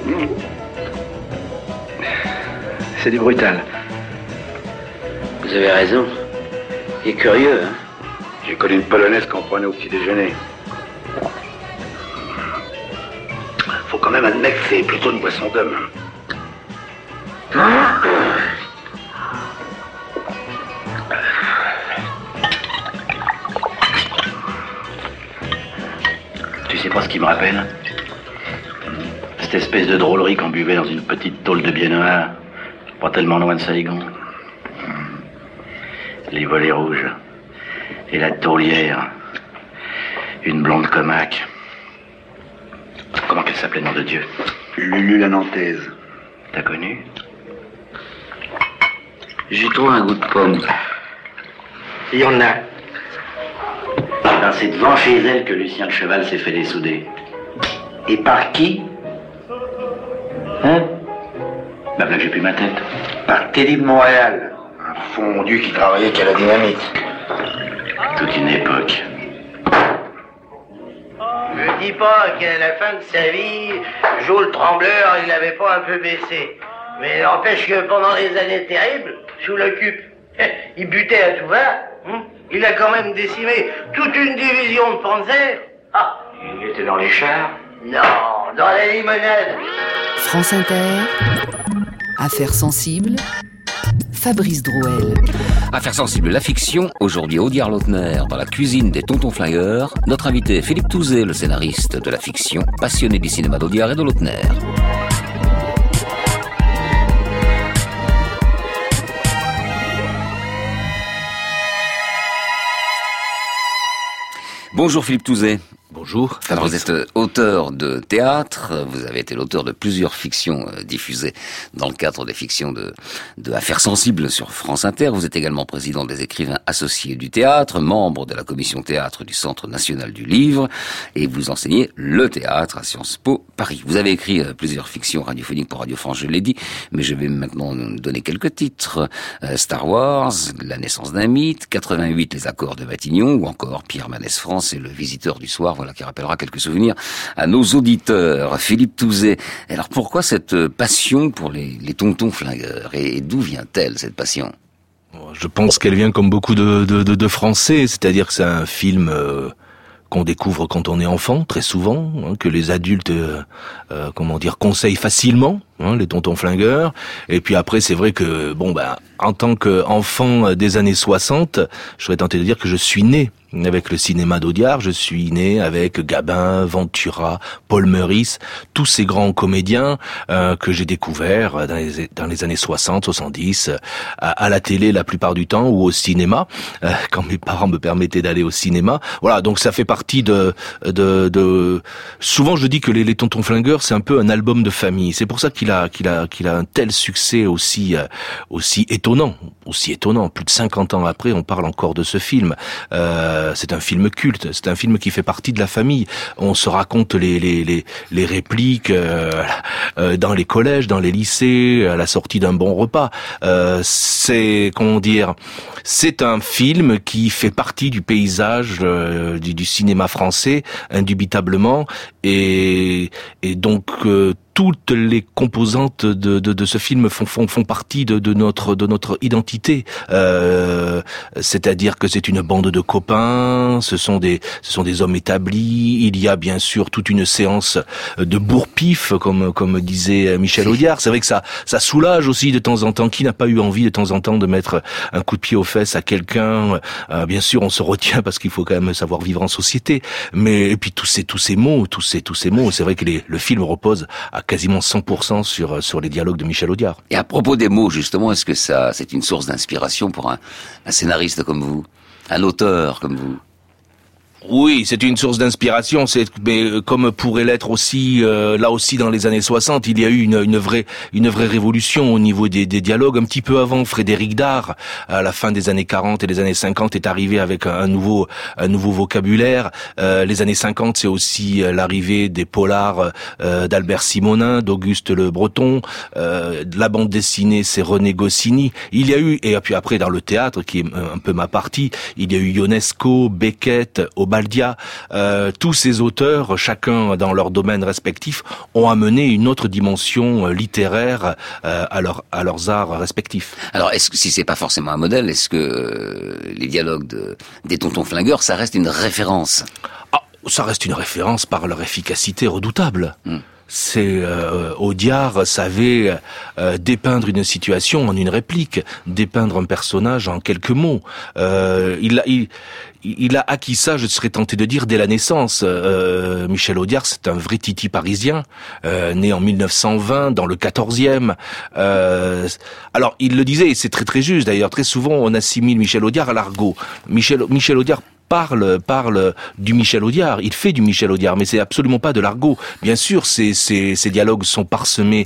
C'est du brutal. Vous avez raison. Il est curieux, hein. J'ai connu une polonaise qu'on prenait au petit déjeuner. Faut quand même admettre que c'est plutôt une boisson d'homme. Tu sais pas ce qu'il me rappelle? Cette espèce de drôlerie qu'on buvait dans une petite tôle de Biennois, pas tellement loin de Saigon. Les volets rouges. Et la taulière. Une blonde comaque. Comment qu'elle s'appelait, nom de Dieu? Lulu la Nantaise. T'as connu? J'ai trouvé un goût de pomme. Il y en a. Ben, c'est devant chez elle que Lucien le Cheval s'est fait dessouder. Et par qui? Hein? Ben là, j'ai plus ma tête. Par Teddy de Montréal. Un fondu qui travaillait qu'à la dynamite. Toute une époque. Je dis pas qu'à la fin de sa vie, Joe le Trembleur, il l'avait pas un peu baissé. Mais n'empêche que pendant les années terribles, sous l'occupe, il butait à tout va. Hein, il a quand même décimé toute une division de Panzer. Ah, Il était dans les chars? non, dans la limonade. France Inter, Affaires sensibles, Fabrice Drouel. Affaires sensibles, la fiction. Aujourd'hui, Audiard Lautner dans la cuisine des Tontons Flingueurs. Notre invité, Philippe Touzet, le scénariste de la fiction, passionné du cinéma d'Audiard et de Lautner. Bonjour Philippe Touzet. Bonjour. Alors vous êtes auteur de théâtre, vous avez été l'auteur de plusieurs fictions diffusées dans le cadre des fictions de, de Affaires sensibles sur France Inter. Vous êtes également président des écrivains associés du théâtre, membre de la commission théâtre du Centre national du livre, et vous enseignez le théâtre à Sciences Po Paris. Vous avez écrit plusieurs fictions radiophoniques pour Radio France, je l'ai dit, mais je vais maintenant donner quelques titres. Star Wars, La naissance d'un mythe, quatre-vingt-huit, Les accords de Matignon, ou encore Pierre Manès France et Le visiteur du soir, voilà qui rappellera quelques souvenirs à nos auditeurs. Philippe Touzet, alors pourquoi cette passion pour les, les tontons flingueurs, et, et d'où vient-elle cette passion? Je pense qu'elle vient comme beaucoup de, de, de, de Français, c'est-à-dire que c'est un film euh, qu'on découvre quand on est enfant, très souvent, hein, que les adultes, euh, euh, comment dire, conseillent facilement, hein, les tontons flingueurs. Et puis après, c'est vrai que, bon, ben, en tant qu'enfant des années soixante, je serais tenté de dire que je suis né avec le cinéma d'Audiard. Je suis né avec Gabin, Ventura, Paul Meurice, tous ces grands comédiens euh, que j'ai découverts dans les, dans les années soixante, soixante-dix, à, à la télé la plupart du temps ou au cinéma, euh, quand mes parents me permettaient d'aller au cinéma. Voilà, donc ça fait partie de... de, de... Souvent je dis que les, les Tontons Flingueurs, c'est un peu un album de famille. C'est pour ça qu'il a, qu'il a, qu'il a un tel succès aussi, euh, aussi étonnant, aussi étonnant. Plus de cinquante ans après, on parle encore de ce film. Euh, C'est un film culte, c'est un film qui fait partie de la famille. On se raconte les les les, les répliques euh, euh, dans les collèges, dans les lycées, à la sortie d'un bon repas. Euh, c'est comment dire, c'est un film qui fait partie du paysage euh, du, du cinéma français, indubitablement, et et donc euh, toutes les composantes de, de, de ce film font, font, font partie de, de notre de notre identité. Euh, c'est-à-dire que c'est une bande de copains, ce sont des ce sont des hommes établis. Il y a bien sûr toute une séance de bourre-pif, comme comme disait Michel Audiard. C'est vrai que ça ça soulage aussi de temps en temps. Qui n'a pas eu envie de temps en temps de mettre un coup de pied aux fesses à quelqu'un? euh, Bien sûr, on se retient parce qu'il faut quand même savoir vivre en société. Mais et puis tous ces tous ces mots, tous ces tous ces mots. C'est vrai que les, le film repose à quasiment cent pour cent sur sur les dialogues de Michel Audiard. Et à propos des mots, justement, est-ce que ça, c'est une source d'inspiration pour un, un scénariste comme vous, un auteur comme vous? Oui, c'est une source d'inspiration, c'est mais comme pourrait l'être aussi euh, là aussi dans les années soixante, il y a eu une, une vraie une vraie révolution au niveau des, des dialogues. Un petit peu avant, Frédéric Dard, à la fin des années quarante et des années cinquante, est arrivé avec un, un nouveau un nouveau vocabulaire. Euh, les années cinquante, c'est aussi l'arrivée des polars euh, d'Albert Simonin, d'Auguste Le Breton. Euh, la bande dessinée, c'est René Goscinny. Il y a eu, et puis après dans le théâtre, qui est un peu ma partie, il y a eu Ionesco, Beckett, Baldia, euh, tous ces auteurs, chacun dans leur domaine respectif, ont amené une autre dimension euh, littéraire euh, à, leur, à leurs arts respectifs. Alors, est-ce que si c'est pas forcément un modèle, est-ce que euh, les dialogues de, des Tontons Flingueurs, ça reste une référence? Ah, ça reste une référence par leur efficacité redoutable. Mm. C'est euh, Audiard savait euh, dépeindre une situation en une réplique, dépeindre un personnage en quelques mots. Euh, il, il, il a acquis ça, je serais tenté de dire, dès la naissance. Euh, Michel Audiard, c'est un vrai titi parisien, euh, né en mille neuf cent vingt, dans le quatorzième. Euh, alors, il le disait, et c'est très très juste d'ailleurs, très souvent on assimile Michel Audiard à l'argot. Michel, Michel Audiard parle parle du Michel Audiard, il fait du Michel Audiard, mais c'est absolument pas de l'argot. Bien sûr, ces ces, ces dialogues sont parsemés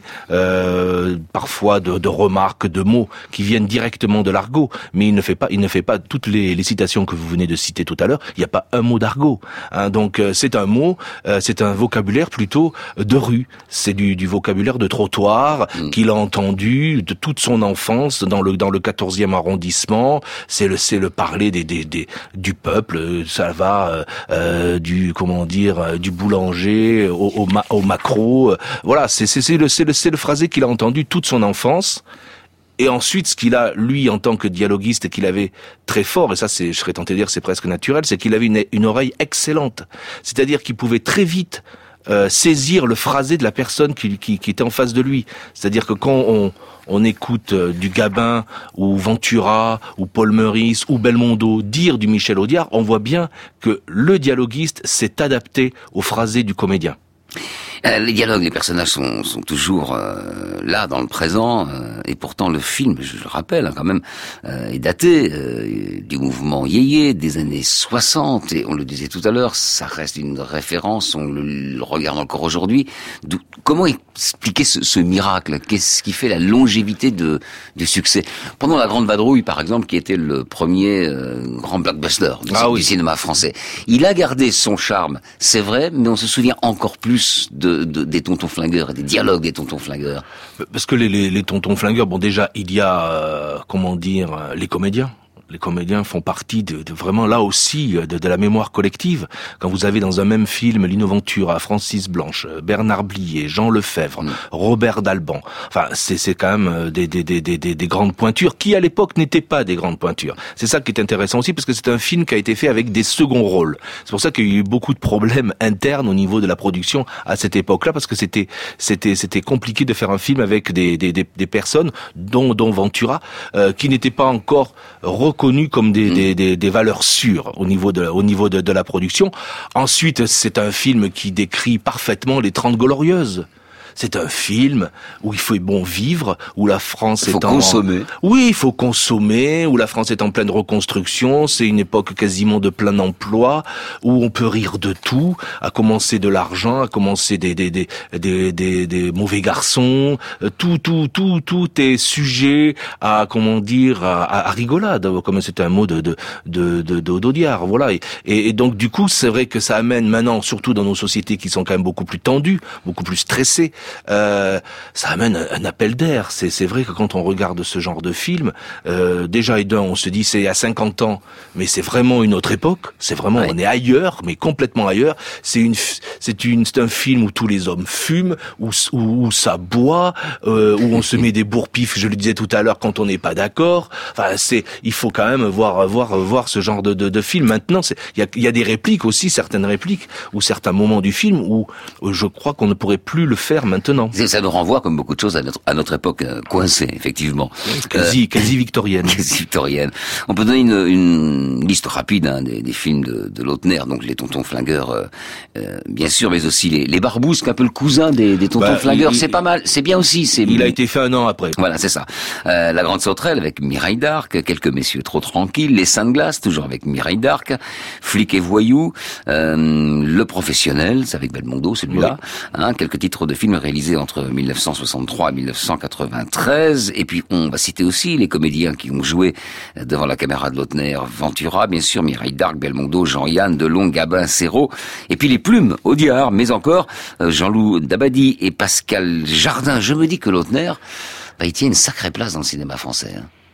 euh, parfois de, de remarques, de mots qui viennent directement de l'argot, mais il ne fait pas il ne fait pas toutes les, les citations que vous venez de citer tout à l'heure. Il n'y a pas un mot d'argot. Hein, donc euh, c'est un mot, euh, c'est un vocabulaire plutôt de rue. C'est du, du vocabulaire de trottoir mmh. qu'il a entendu de toute son enfance dans le dans le quatorzième arrondissement. C'est le c'est le parler des des, des du peuple. Ça va euh, du comment dire euh, du boulanger au, au, ma, au macro. Euh, voilà, c'est c'est c'est le c'est le c'est le phrasé qu'il a entendu toute son enfance. Et ensuite, ce qu'il a, lui, en tant que dialoguiste, qu'il avait très fort, et ça, c'est, je serais tenté de dire, c'est presque naturel, c'est qu'il avait une, une oreille excellente. C'est-à-dire qu'il pouvait très vite euh, saisir le phrasé de la personne qui, qui, qui était en face de lui. C'est-à-dire que quand on on écoute euh, du Gabin ou Ventura ou Paul Meurice ou Belmondo dire du Michel Audiard, on voit bien que le dialoguiste s'est adapté au phrasé du comédien. Euh, les dialogues, les personnages sont, sont toujours euh, là, dans le présent, euh, et pourtant le film, je le rappelle hein, quand même, euh, est daté euh, du mouvement yéyé des années soixante, et on le disait tout à l'heure, ça reste une référence, on le, le regarde encore aujourd'hui. D'où, comment expliquer ce, ce miracle? Qu'est-ce qui fait la longévité de, du succès? Pendant La Grande Vadrouille, par exemple, qui était le premier euh, grand blockbuster du, ah, du oui. cinéma français, il a gardé son charme, c'est vrai, mais on se souvient encore plus de De, des Tontons Flingueurs et des dialogues des Tontons Flingueurs. Parce que les, les, les Tontons Flingueurs, bon déjà, il y a, euh, comment dire, les comédiens. Les comédiens font partie de, de vraiment là aussi de, de la mémoire collective. Quand vous avez dans un même film Lino Ventura, Francis Blanche, Bernard Blier, Jean Lefebvre, mmh. Robert Dalban, enfin c'est c'est quand même des des des des des grandes pointures qui à l'époque n'étaient pas des grandes pointures. C'est ça qui est intéressant aussi parce que c'est un film qui a été fait avec des seconds rôles. C'est pour ça qu'il y a eu beaucoup de problèmes internes au niveau de la production à cette époque-là parce que c'était c'était c'était compliqué de faire un film avec des des des, des personnes dont dont Ventura euh, qui n'étaient pas encore reconnus comme des, mmh. des, des, des valeurs sûres au niveau de, au niveau de, de la production. Ensuite, c'est un film qui décrit parfaitement les Trente Glorieuses. C'est un film où il faut bon vivre, où la France est en... Il faut consommer. Oui, il faut consommer, où la France est en pleine reconstruction. C'est une époque quasiment de plein emploi, où on peut rire de tout, à commencer de l'argent, à commencer des des des des des, des mauvais garçons. Tout tout tout tout est sujet à comment dire à, à rigolade, comme c'est un mot de de de de d'Audiard. Voilà. Et, et donc du coup, c'est vrai que ça amène maintenant, surtout dans nos sociétés qui sont quand même beaucoup plus tendues, beaucoup plus stressées. Euh, ça amène un, un appel d'air. C'est, c'est vrai que quand on regarde ce genre de film, euh, déjà et d'un, on se dit c'est il y a cinquante ans, mais c'est vraiment une autre époque. C'est vraiment, ouais. on est ailleurs, mais complètement ailleurs. C'est une, c'est une, c'est un film où tous les hommes fument, où, où, où ça boit, euh, où on se met des bourre-pifs. Je le disais tout à l'heure quand on n'est pas d'accord. Enfin, c'est, il faut quand même voir, voir, voir ce genre de, de, de film. Maintenant, c'est, il y a, il y a des répliques aussi, certaines répliques ou certains moments du film où, où je crois qu'on ne pourrait plus le faire maintenant. Ça nous renvoie, comme beaucoup de choses, à notre, à notre époque euh, coincée, effectivement. Quasi, euh, quasi victorienne. Quasi victorienne. On peut donner une, une liste rapide hein, des, des films de, de Lautner, donc les Tontons Flingueurs, euh, euh, bien sûr, mais aussi les, les Barbousques, un peu le cousin des, des Tontons bah, Flingueurs. Il, c'est pas mal, c'est bien aussi. C'est... Il a été fait un an après. Voilà, c'est ça. Euh, La Grande Sauterelle avec Mireille d'Arc, Quelques messieurs trop tranquilles, Les Saints de Glace, toujours avec Mireille d'Arc, Flic et voyou, euh, Le Professionnel, c'est avec Belmondo, celui-là. Oui. Hein, quelques titres de films réalisés entre mille neuf cent soixante-trois et mille neuf cent quatre-vingt-treize. Et puis, on va citer aussi les comédiens qui ont joué devant la caméra de Lautner. Ventura, bien sûr, Mireille d'Arc, Belmondo, Jean-Yann, Delon, Gabin, Serrault. Et puis les plumes, Audiard, mais encore Jean-Loup Dabadi et Pascal Jardin. Je me dis que Lautner, bah, il tient une sacrée place dans le cinéma français. Hein.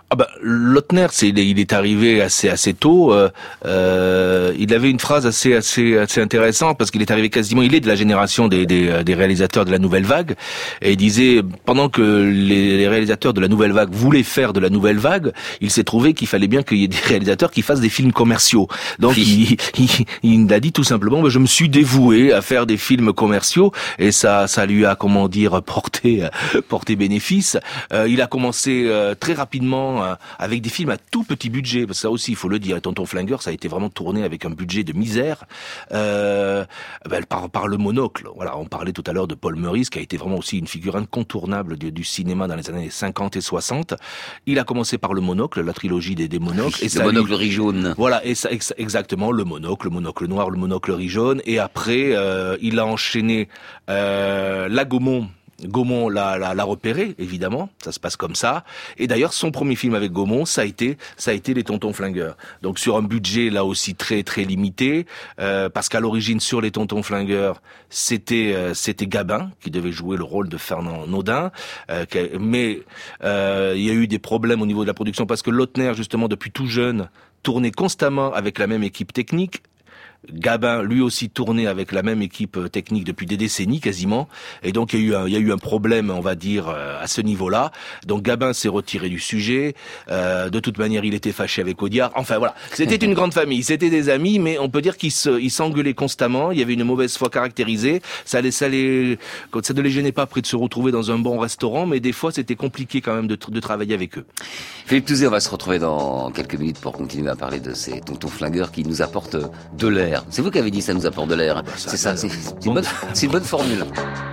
Ah bah, Lautner, c'est, il est arrivé assez assez tôt. Euh, euh, il avait une phrase assez assez assez intéressante parce qu'il est arrivé quasiment. Il est de la génération des, des des réalisateurs de la nouvelle vague, et il disait pendant que les, les réalisateurs de la nouvelle vague voulaient faire de la nouvelle vague, il s'est trouvé qu'il fallait bien qu'il y ait des réalisateurs qui fassent des films commerciaux. Donc il, il, il a dit tout simplement, bah, je me suis dévoué à faire des films commerciaux, et ça ça lui a comment dire porté porté bénéfice. Euh, il a commencé euh, très rapidement avec des films à tout petit budget, parce que ça aussi il faut le dire, Tonton Flingueur, ça a été vraiment tourné avec un budget de misère, euh, ben, par, par le monocle. Voilà, on parlait tout à l'heure de Paul Meurice, qui a été vraiment aussi une figure incontournable du, du cinéma dans les années cinquante et soixante. Il a commencé par le monocle, la trilogie des, des monocles. Oui, et le ça monocle lui... riz jaune. Voilà, et ça, ex- exactement, le monocle, le monocle noir, le monocle riz jaune, et après euh, il a enchaîné euh, la Gaumont. Gaumont l'a, l'a, l'a repéré, évidemment, ça se passe comme ça. Et d'ailleurs, son premier film avec Gaumont, ça a été, ça a été Les Tontons Flingueurs. Donc sur un budget là aussi très très limité, euh, parce qu'à l'origine sur Les Tontons Flingueurs, c'était euh, c'était Gabin qui devait jouer le rôle de Fernand Naudin, euh, mais euh, il y a eu des problèmes au niveau de la production parce que Lautner, justement, depuis tout jeune, tournait constamment avec la même équipe technique. Gabin, lui aussi, tournait avec la même équipe technique depuis des décennies quasiment, et donc il y a eu un, il y a eu un problème, on va dire, à ce niveau-là. Donc Gabin s'est retiré du sujet. Euh, de toute manière, il était fâché avec Audiard. Enfin voilà, c'était une grande famille, c'était des amis, mais on peut dire qu'ils se, ils s'engueulaient constamment. Il y avait une mauvaise foi caractérisée. Ça les, ça les, ça ne les gênait pas après de se retrouver dans un bon restaurant, mais des fois c'était compliqué quand même de, de travailler avec eux. Philippe Touzé, on va se retrouver dans quelques minutes pour continuer à parler de ces tontons flingueurs qui nous apportent de l'air. C'est vous qui avez dit ça nous apporte de l'air. Bah, c'est ça, c'est, c'est, une bonne, c'est une bonne formule.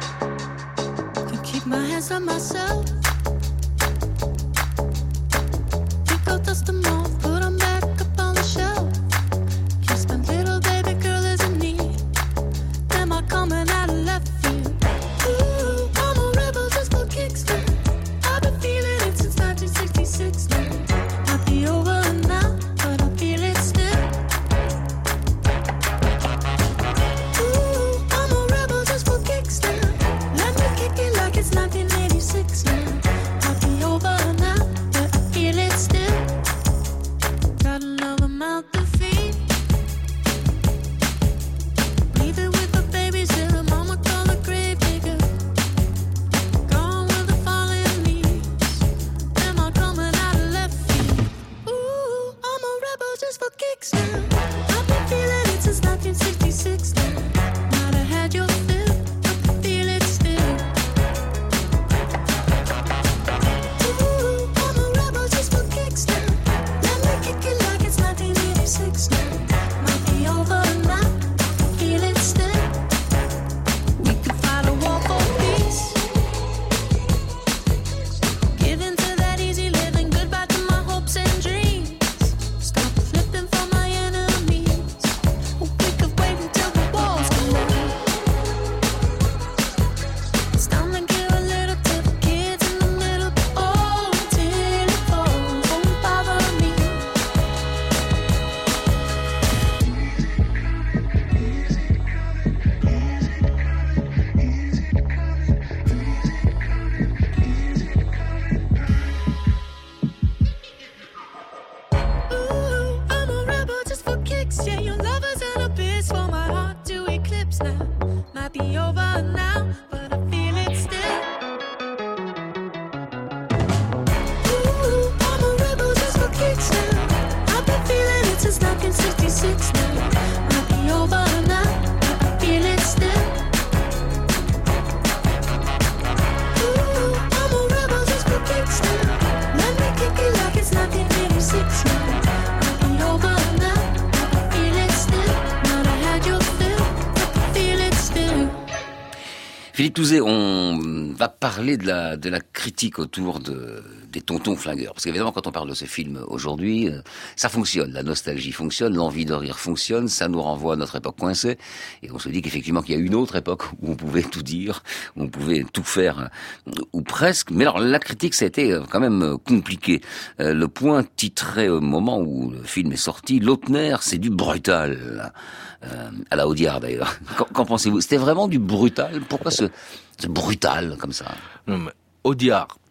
Philippe Touzé, on va parler de la, de la critique autour de, des tontons flingueurs. Parce qu'évidemment, quand on parle de ces films aujourd'hui, ça fonctionne. La nostalgie fonctionne, l'envie de rire fonctionne, ça nous renvoie à notre époque coincée. Et on se dit qu'effectivement, qu'il y a une autre époque où on pouvait tout dire, où on pouvait tout faire, ou presque. Mais alors, la critique, ça a été quand même compliqué. Euh, le Point titrait au moment où le film est sorti, Lautner, c'est du brutal. Euh, à la Audiard d'ailleurs. Qu'en, qu'en pensez-vous? C'était vraiment du brutal? Pourquoi ce, ce brutal comme ça? Non, mais Audiard, pendant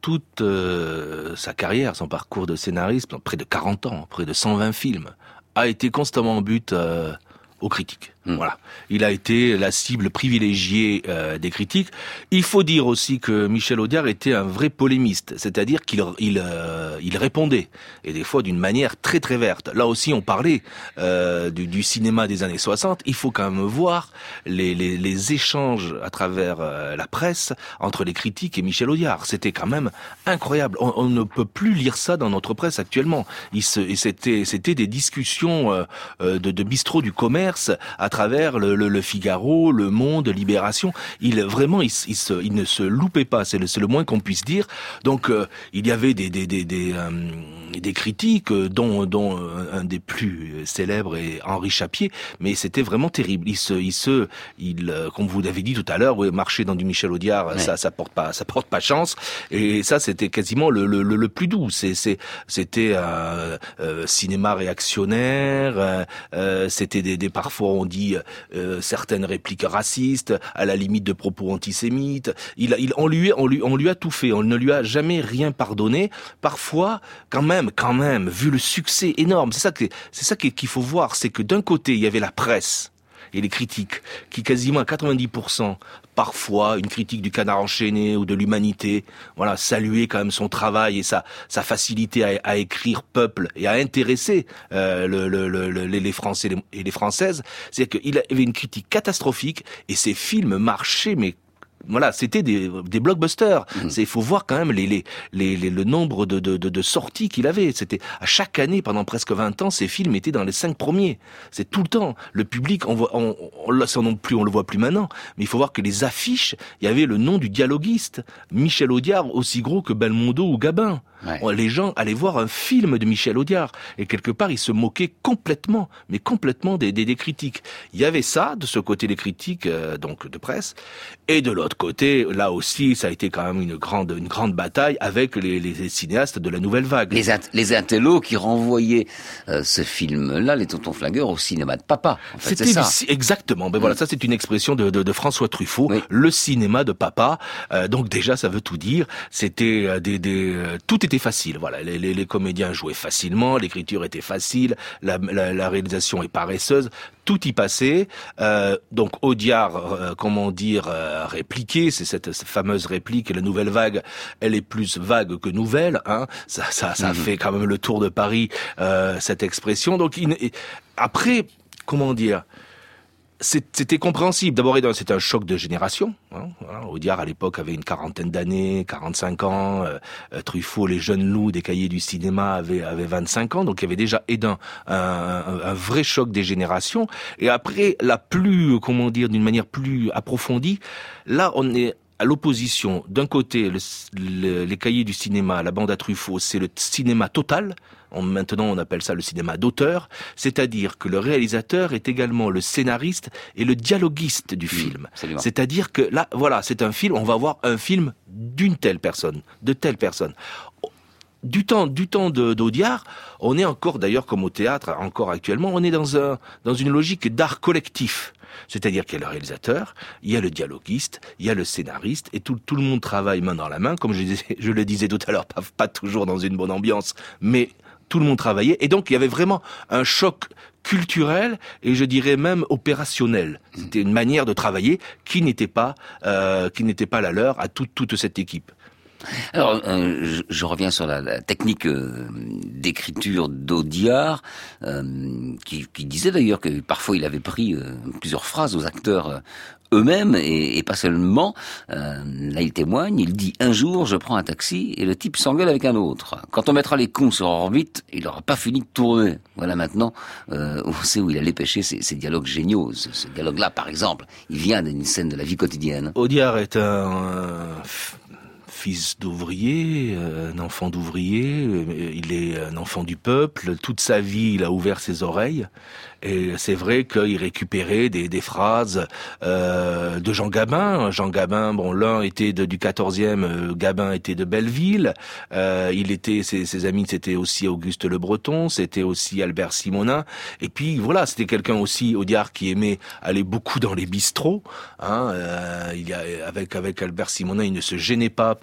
toute euh, sa carrière, son parcours de scénariste, près de quarante ans, près de cent vingt films, a été constamment en but euh, aux critiques. Mmh. Voilà, il a été la cible privilégiée euh, des critiques. Il faut dire aussi que Michel Audiard était un vrai polémiste, c'est-à-dire qu'il il, euh, il répondait, et des fois d'une manière très très verte. Là aussi, on parlait euh, du, du cinéma des années soixante. Il faut quand même voir les, les, les échanges à travers euh, la presse entre les critiques et Michel Audiard. C'était quand même incroyable. On, on ne peut plus lire ça dans notre presse actuellement. Il se, et c'était, c'était des discussions euh, de, de bistrot du commerce à travers le, le, le Figaro, Le Monde, Libération. Il vraiment, il, il, se, il ne se loupait pas. C'est le, c'est le moins qu'on puisse dire. Donc, euh, il y avait des des des des, euh, des critiques, dont dont un des plus célèbres est Henri Chapier. Mais c'était vraiment terrible. Il se, il se, il, comme vous l'avez dit tout à l'heure, ouais, marcher dans du Michel Audiard, ouais. ça, ça porte pas, ça porte pas chance. Et ça, c'était quasiment le le le, le plus doux. C'est c'est c'était un euh, cinéma réactionnaire. Euh, c'était des, des parfois on dit Euh, certaines répliques racistes, à la limite de propos antisémites. Il, il, on lui, on lui, on lui a tout fait. On ne lui a jamais rien pardonné. Parfois, quand même, quand même, vu le succès énorme, c'est ça que, c'est ça qu'il faut voir, c'est que d'un côté, il y avait la presse et les critiques, qui quasiment à quatre-vingt-dix pour cent, parfois, une critique du Canard enchaîné ou de l'Humanité, voilà, saluer quand même son travail et sa, sa facilité à, à écrire peuple et à intéresser euh, le, le, le, les Français et les Françaises. C'est-à-dire qu'il avait une critique catastrophique et ses films marchaient, mais voilà, c'était des, des blockbusters. Mmh. C'est, il faut voir quand même les, les, les, les, le nombre de, de, de, de sorties qu'il avait. C'était à chaque année, pendant presque vingt ans, ces films étaient dans les cinq premiers. C'est tout le temps. Le public, on voit, on, on, ça non plus, on le voit plus maintenant. Mais il faut voir que les affiches, il y avait le nom du dialoguiste, Michel Audiard, aussi gros que Belmondo ou Gabin. Ouais. Les gens allaient voir un film de Michel Audiard et quelque part ils se moquaient complètement, mais complètement des, des, des critiques. Il y avait ça de ce côté des critiques, euh, donc de presse, et de l'autre côté, là aussi, ça a été quand même une grande une grande bataille avec les, les cinéastes de la nouvelle vague. Les, int- les intellos qui renvoyaient euh, ce film-là, les Tontons Flingueurs, au cinéma de papa. En fait, C'était c'est ça. Exactement. Ben mmh. voilà, ça c'est une expression de, de, de François Truffaut, oui. Le cinéma de papa. Euh, donc déjà, ça veut tout dire. C'était euh, des, des euh, tout était facile, voilà. Les, les, les comédiens jouaient facilement, l'écriture était facile, la, la, la réalisation est paresseuse, tout y passait. Euh, donc Audiard, euh, comment dire, euh, répliqué, c'est cette, cette fameuse réplique. La nouvelle vague, elle est plus vague que nouvelle. Hein. Ça, ça, ça mmh. fait quand même le tour de Paris, euh, cette expression. Donc il, après, comment dire. C'était compréhensible. D'abord, c'était un choc de génération. Hein. Voilà. Audiard, à l'époque, avait une quarantaine d'années, quarante-cinq ans. Euh, Truffaut, les jeunes loups des cahiers du cinéma, avaient, avaient vingt-cinq ans. Donc, il y avait déjà, et d'un, un, un, un vrai choc des générations. Et après, la plus, comment dire, d'une manière plus approfondie, là, on est à l'opposition. D'un côté, le, le, les cahiers du cinéma, la bande à Truffaut, c'est le cinéma total. On, maintenant, on appelle ça le cinéma d'auteur, c'est-à-dire que le réalisateur est également le scénariste et le dialoguiste du film. Mmh, c'est-à-dire que là, voilà, c'est un film, on va voir un film d'une telle personne, de telle personne. Du temps, du temps de, d'Audiard, on est encore, d'ailleurs, comme au théâtre, encore actuellement, on est dans un, dans une logique d'art collectif. C'est-à-dire qu'il y a le réalisateur, il y a le dialoguiste, il y a le scénariste, et tout, tout le monde travaille main dans la main, comme je, disais, je le disais tout à l'heure, pas, pas toujours dans une bonne ambiance, mais tout le monde travaillait, et donc il y avait vraiment un choc culturel et je dirais même opérationnel. C'était une manière de travailler qui n'était pas, euh, qui n'était pas la leur à toute, toute cette équipe. Alors, euh, je, je reviens sur la, la technique euh, d'écriture d'Audiard, euh, qui, qui disait d'ailleurs que parfois il avait pris euh, plusieurs phrases aux acteurs euh, eux-mêmes, et, et pas seulement. Euh, là, il témoigne, il dit « Un jour, je prends un taxi et le type s'engueule avec un autre. Quand on mettra les cons sur orbite, il n'aura pas fini de tourner. » Voilà, maintenant, euh, on sait où il allait pêcher ces, ces dialogues géniaux. Ce, ce dialogue-là, par exemple, il vient d'une scène de la vie quotidienne. Audiard est un... Euh, fils d'ouvrier, un enfant d'ouvrier, il est un enfant du peuple, toute sa vie il a ouvert ses oreilles, et c'est vrai qu'il récupérait des, des phrases euh, de Jean Gabin. Jean Gabin, bon, l'un était de, du quatorzième, euh, Gabin était de Belleville, euh, il était, ses, ses amis c'était aussi Auguste Le Breton, c'était aussi Albert Simonin, et puis voilà, c'était quelqu'un aussi, Audiard, qui aimait aller beaucoup dans les bistrots, hein, euh, il y a, avec, avec Albert Simonin, il ne se gênait pas pour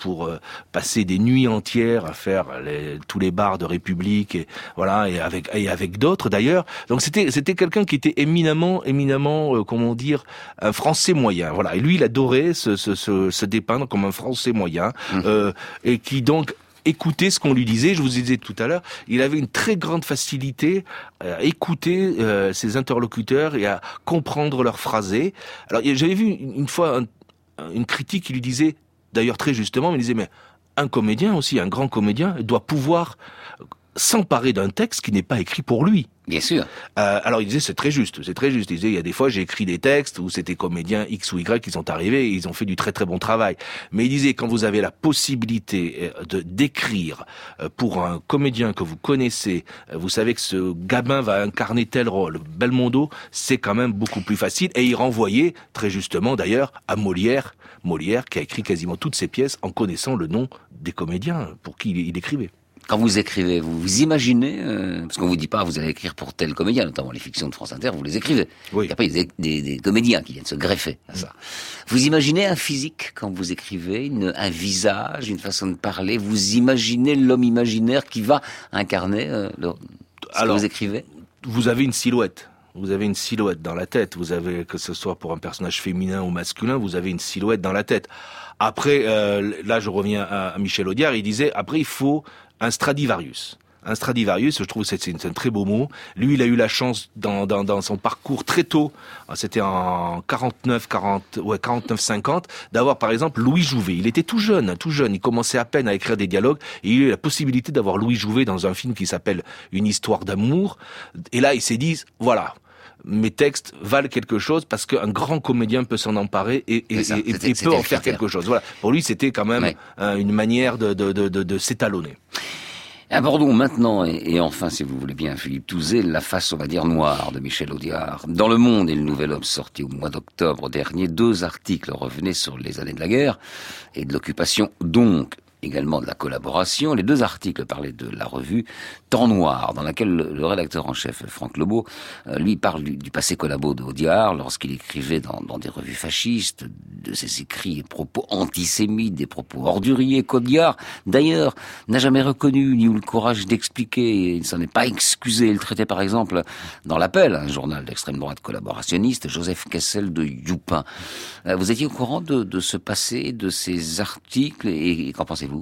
pour euh, passer des nuits entières à faire les, tous les bars de République, et voilà, et avec et avec d'autres d'ailleurs. Donc c'était c'était quelqu'un qui était éminemment éminemment euh, comment dire, un Français moyen. Voilà, et lui il adorait se se se, se dépeindre comme un Français moyen, mmh. euh, et qui donc écouter ce qu'on lui disait. Je vous disais tout à l'heure, il avait une très grande facilité à écouter euh, ses interlocuteurs et à comprendre leurs phrasés. Alors j'avais vu une, une fois un, une critique qui lui disait, d'ailleurs très justement, mais il disait mais un comédien aussi, un grand comédien, doit pouvoir s'emparer d'un texte qui n'est pas écrit pour lui. Bien sûr. Euh, alors il disait c'est très juste, c'est très juste. Il disait il y a des fois j'ai écrit des textes où c'était comédiens X ou Y qui sont arrivés et ils ont fait du très très bon travail. Mais il disait quand vous avez la possibilité de d'écrire pour un comédien que vous connaissez, vous savez que ce gamin va incarner tel rôle, Belmondo, c'est quand même beaucoup plus facile. Et il renvoyait très justement d'ailleurs à Molière, Molière qui a écrit quasiment toutes ses pièces en connaissant le nom des comédiens pour qui il, il écrivait. Quand vous écrivez, vous vous imaginez, euh, parce qu'on vous dit pas, vous allez écrire pour tel comédien, notamment les fictions de France Inter, vous les écrivez. Oui. Et après, il y a des, des, des comédiens qui viennent se greffer à ça. Vous imaginez un physique quand vous écrivez, une, un visage, une façon de parler. Vous imaginez l'homme imaginaire qui va incarner euh, le, ce Alors, que vous écrivez. Vous avez une silhouette. Vous avez une silhouette dans la tête. Vous avez, que ce soit pour un personnage féminin ou masculin, vous avez une silhouette dans la tête. Après, euh, là, je reviens à, à Michel Audiard. Il disait, après, il faut un Stradivarius. Un Stradivarius, je trouve que c'est, c'est un très beau mot. Lui, il a eu la chance dans, dans, dans son parcours très tôt, c'était en quarante-neuf, quarante, ouais, quarante-neuf, cinquante, d'avoir par exemple Louis Jouvet. Il était tout jeune, tout jeune. Il commençait à peine à écrire des dialogues et il a eu la possibilité d'avoir Louis Jouvet dans un film qui s'appelle Une histoire d'amour. Et là, il s'est dit, voilà, mes textes valent quelque chose parce qu'un grand comédien peut s'en emparer et, et, ça, et, et peut en faire quelque chose. Voilà. Pour lui, c'était quand même ouais. euh, une manière de, de, de, de, de s'étalonner. Abordons maintenant, et, et enfin, si vous voulez bien, Philippe Touzé, la face, on va dire, noire de Michel Audiard. Dans Le Monde et Le Nouvel Homme, sorti au mois d'octobre dernier, deux articles revenaient sur les années de la guerre et de l'occupation, donc également de la collaboration. Les deux articles parlaient de la revue Temps Noir, dans laquelle le, le rédacteur en chef, Franck Lebeau, euh, lui parle du, du passé collabo d'Audiard, lorsqu'il écrivait dans, dans des revues fascistes, de ses écrits et propos antisémites, des propos orduriers qu'Audiard, d'ailleurs, n'a jamais reconnu, ni eu le courage d'expliquer, il ne s'en est pas excusé. Il traitait par exemple, dans l'Appel, un journal d'extrême droite collaborationniste, Joseph Kessel de Youpin. Euh, vous étiez au courant de, de ce passé, de ces articles, et, et qu'en pensez-vous?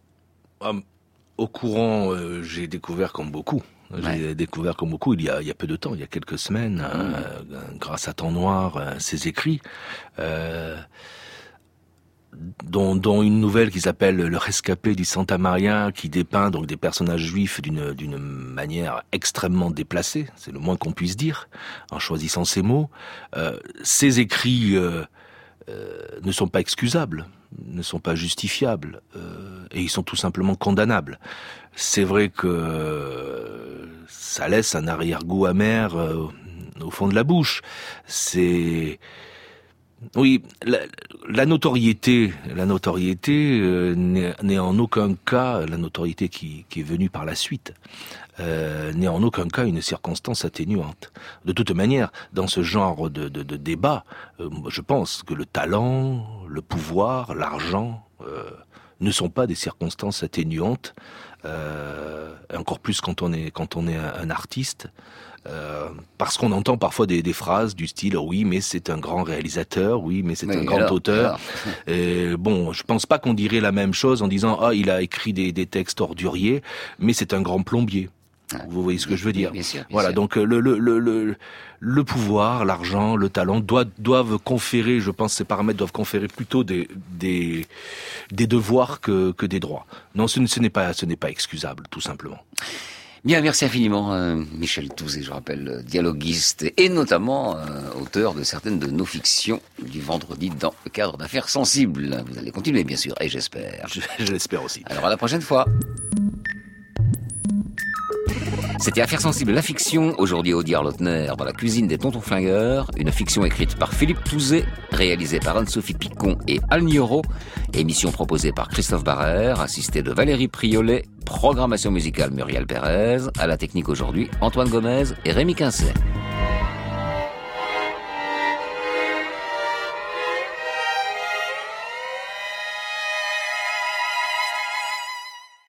Um, au courant, euh, j'ai découvert comme beaucoup. Ouais. J'ai découvert comme beaucoup il y a, il y a peu de temps, il y a quelques semaines, mmh. euh, grâce à Temps Noir, euh, ses écrits, euh, dont, dont une nouvelle qui s'appelle Le Rescapé du Santa Maria, qui dépeint donc des personnages juifs d'une, d'une manière extrêmement déplacée, c'est le moins qu'on puisse dire, en choisissant ces mots. Euh, ces écrits euh, euh, ne sont pas excusables, ne sont pas justifiables, euh, et ils sont tout simplement condamnables. C'est vrai que euh, ça laisse un arrière-goût amer euh, au fond de la bouche. C'est... Oui, la, la notoriété, la notoriété euh, n'est, n'est en aucun cas, la notoriété qui, qui est venue par la suite, euh, n'est en aucun cas une circonstance atténuante. De toute manière, dans ce genre de, de, de débat, euh, je pense que le talent, le pouvoir, l'argent euh, ne sont pas des circonstances atténuantes, euh, encore plus quand on est quand on est un, un artiste. Euh, parce qu'on entend parfois des, des phrases du style oui mais c'est un grand réalisateur, oui mais c'est oui, un grand alors, auteur. Alors. Et bon, je pense pas qu'on dirait la même chose en disant ah il a écrit des, des textes orduriers, mais c'est un grand plombier. Ah, vous voyez ce que je veux dire. Bien sûr, bien voilà, sûr. donc le le le le le pouvoir, l'argent, le talent doivent doivent conférer, je pense, ces paramètres doivent conférer plutôt des des des devoirs que que des droits. Non, ce, ce n'est pas ce n'est pas excusable, tout simplement. Bien, merci infiniment, euh, Michel Touzé, je rappelle, dialoguiste et notamment euh, auteur de certaines de nos fictions du vendredi dans le cadre d'Affaires sensibles. Vous allez continuer, bien sûr, et j'espère. Je, je l'espère aussi. Alors, à la prochaine fois. C'était Affaires sensibles, la fiction, aujourd'hui Audiard Lautner dans la cuisine des Tontons Flingueurs, une fiction écrite par Philippe Touzé, réalisée par Anne-Sophie Picon et Al Nioro, émission proposée par Christophe Barrère, assisté de Valérie Priolet, programmation musicale Muriel Pérez, à la technique aujourd'hui Antoine Gomez et Rémi Quincet.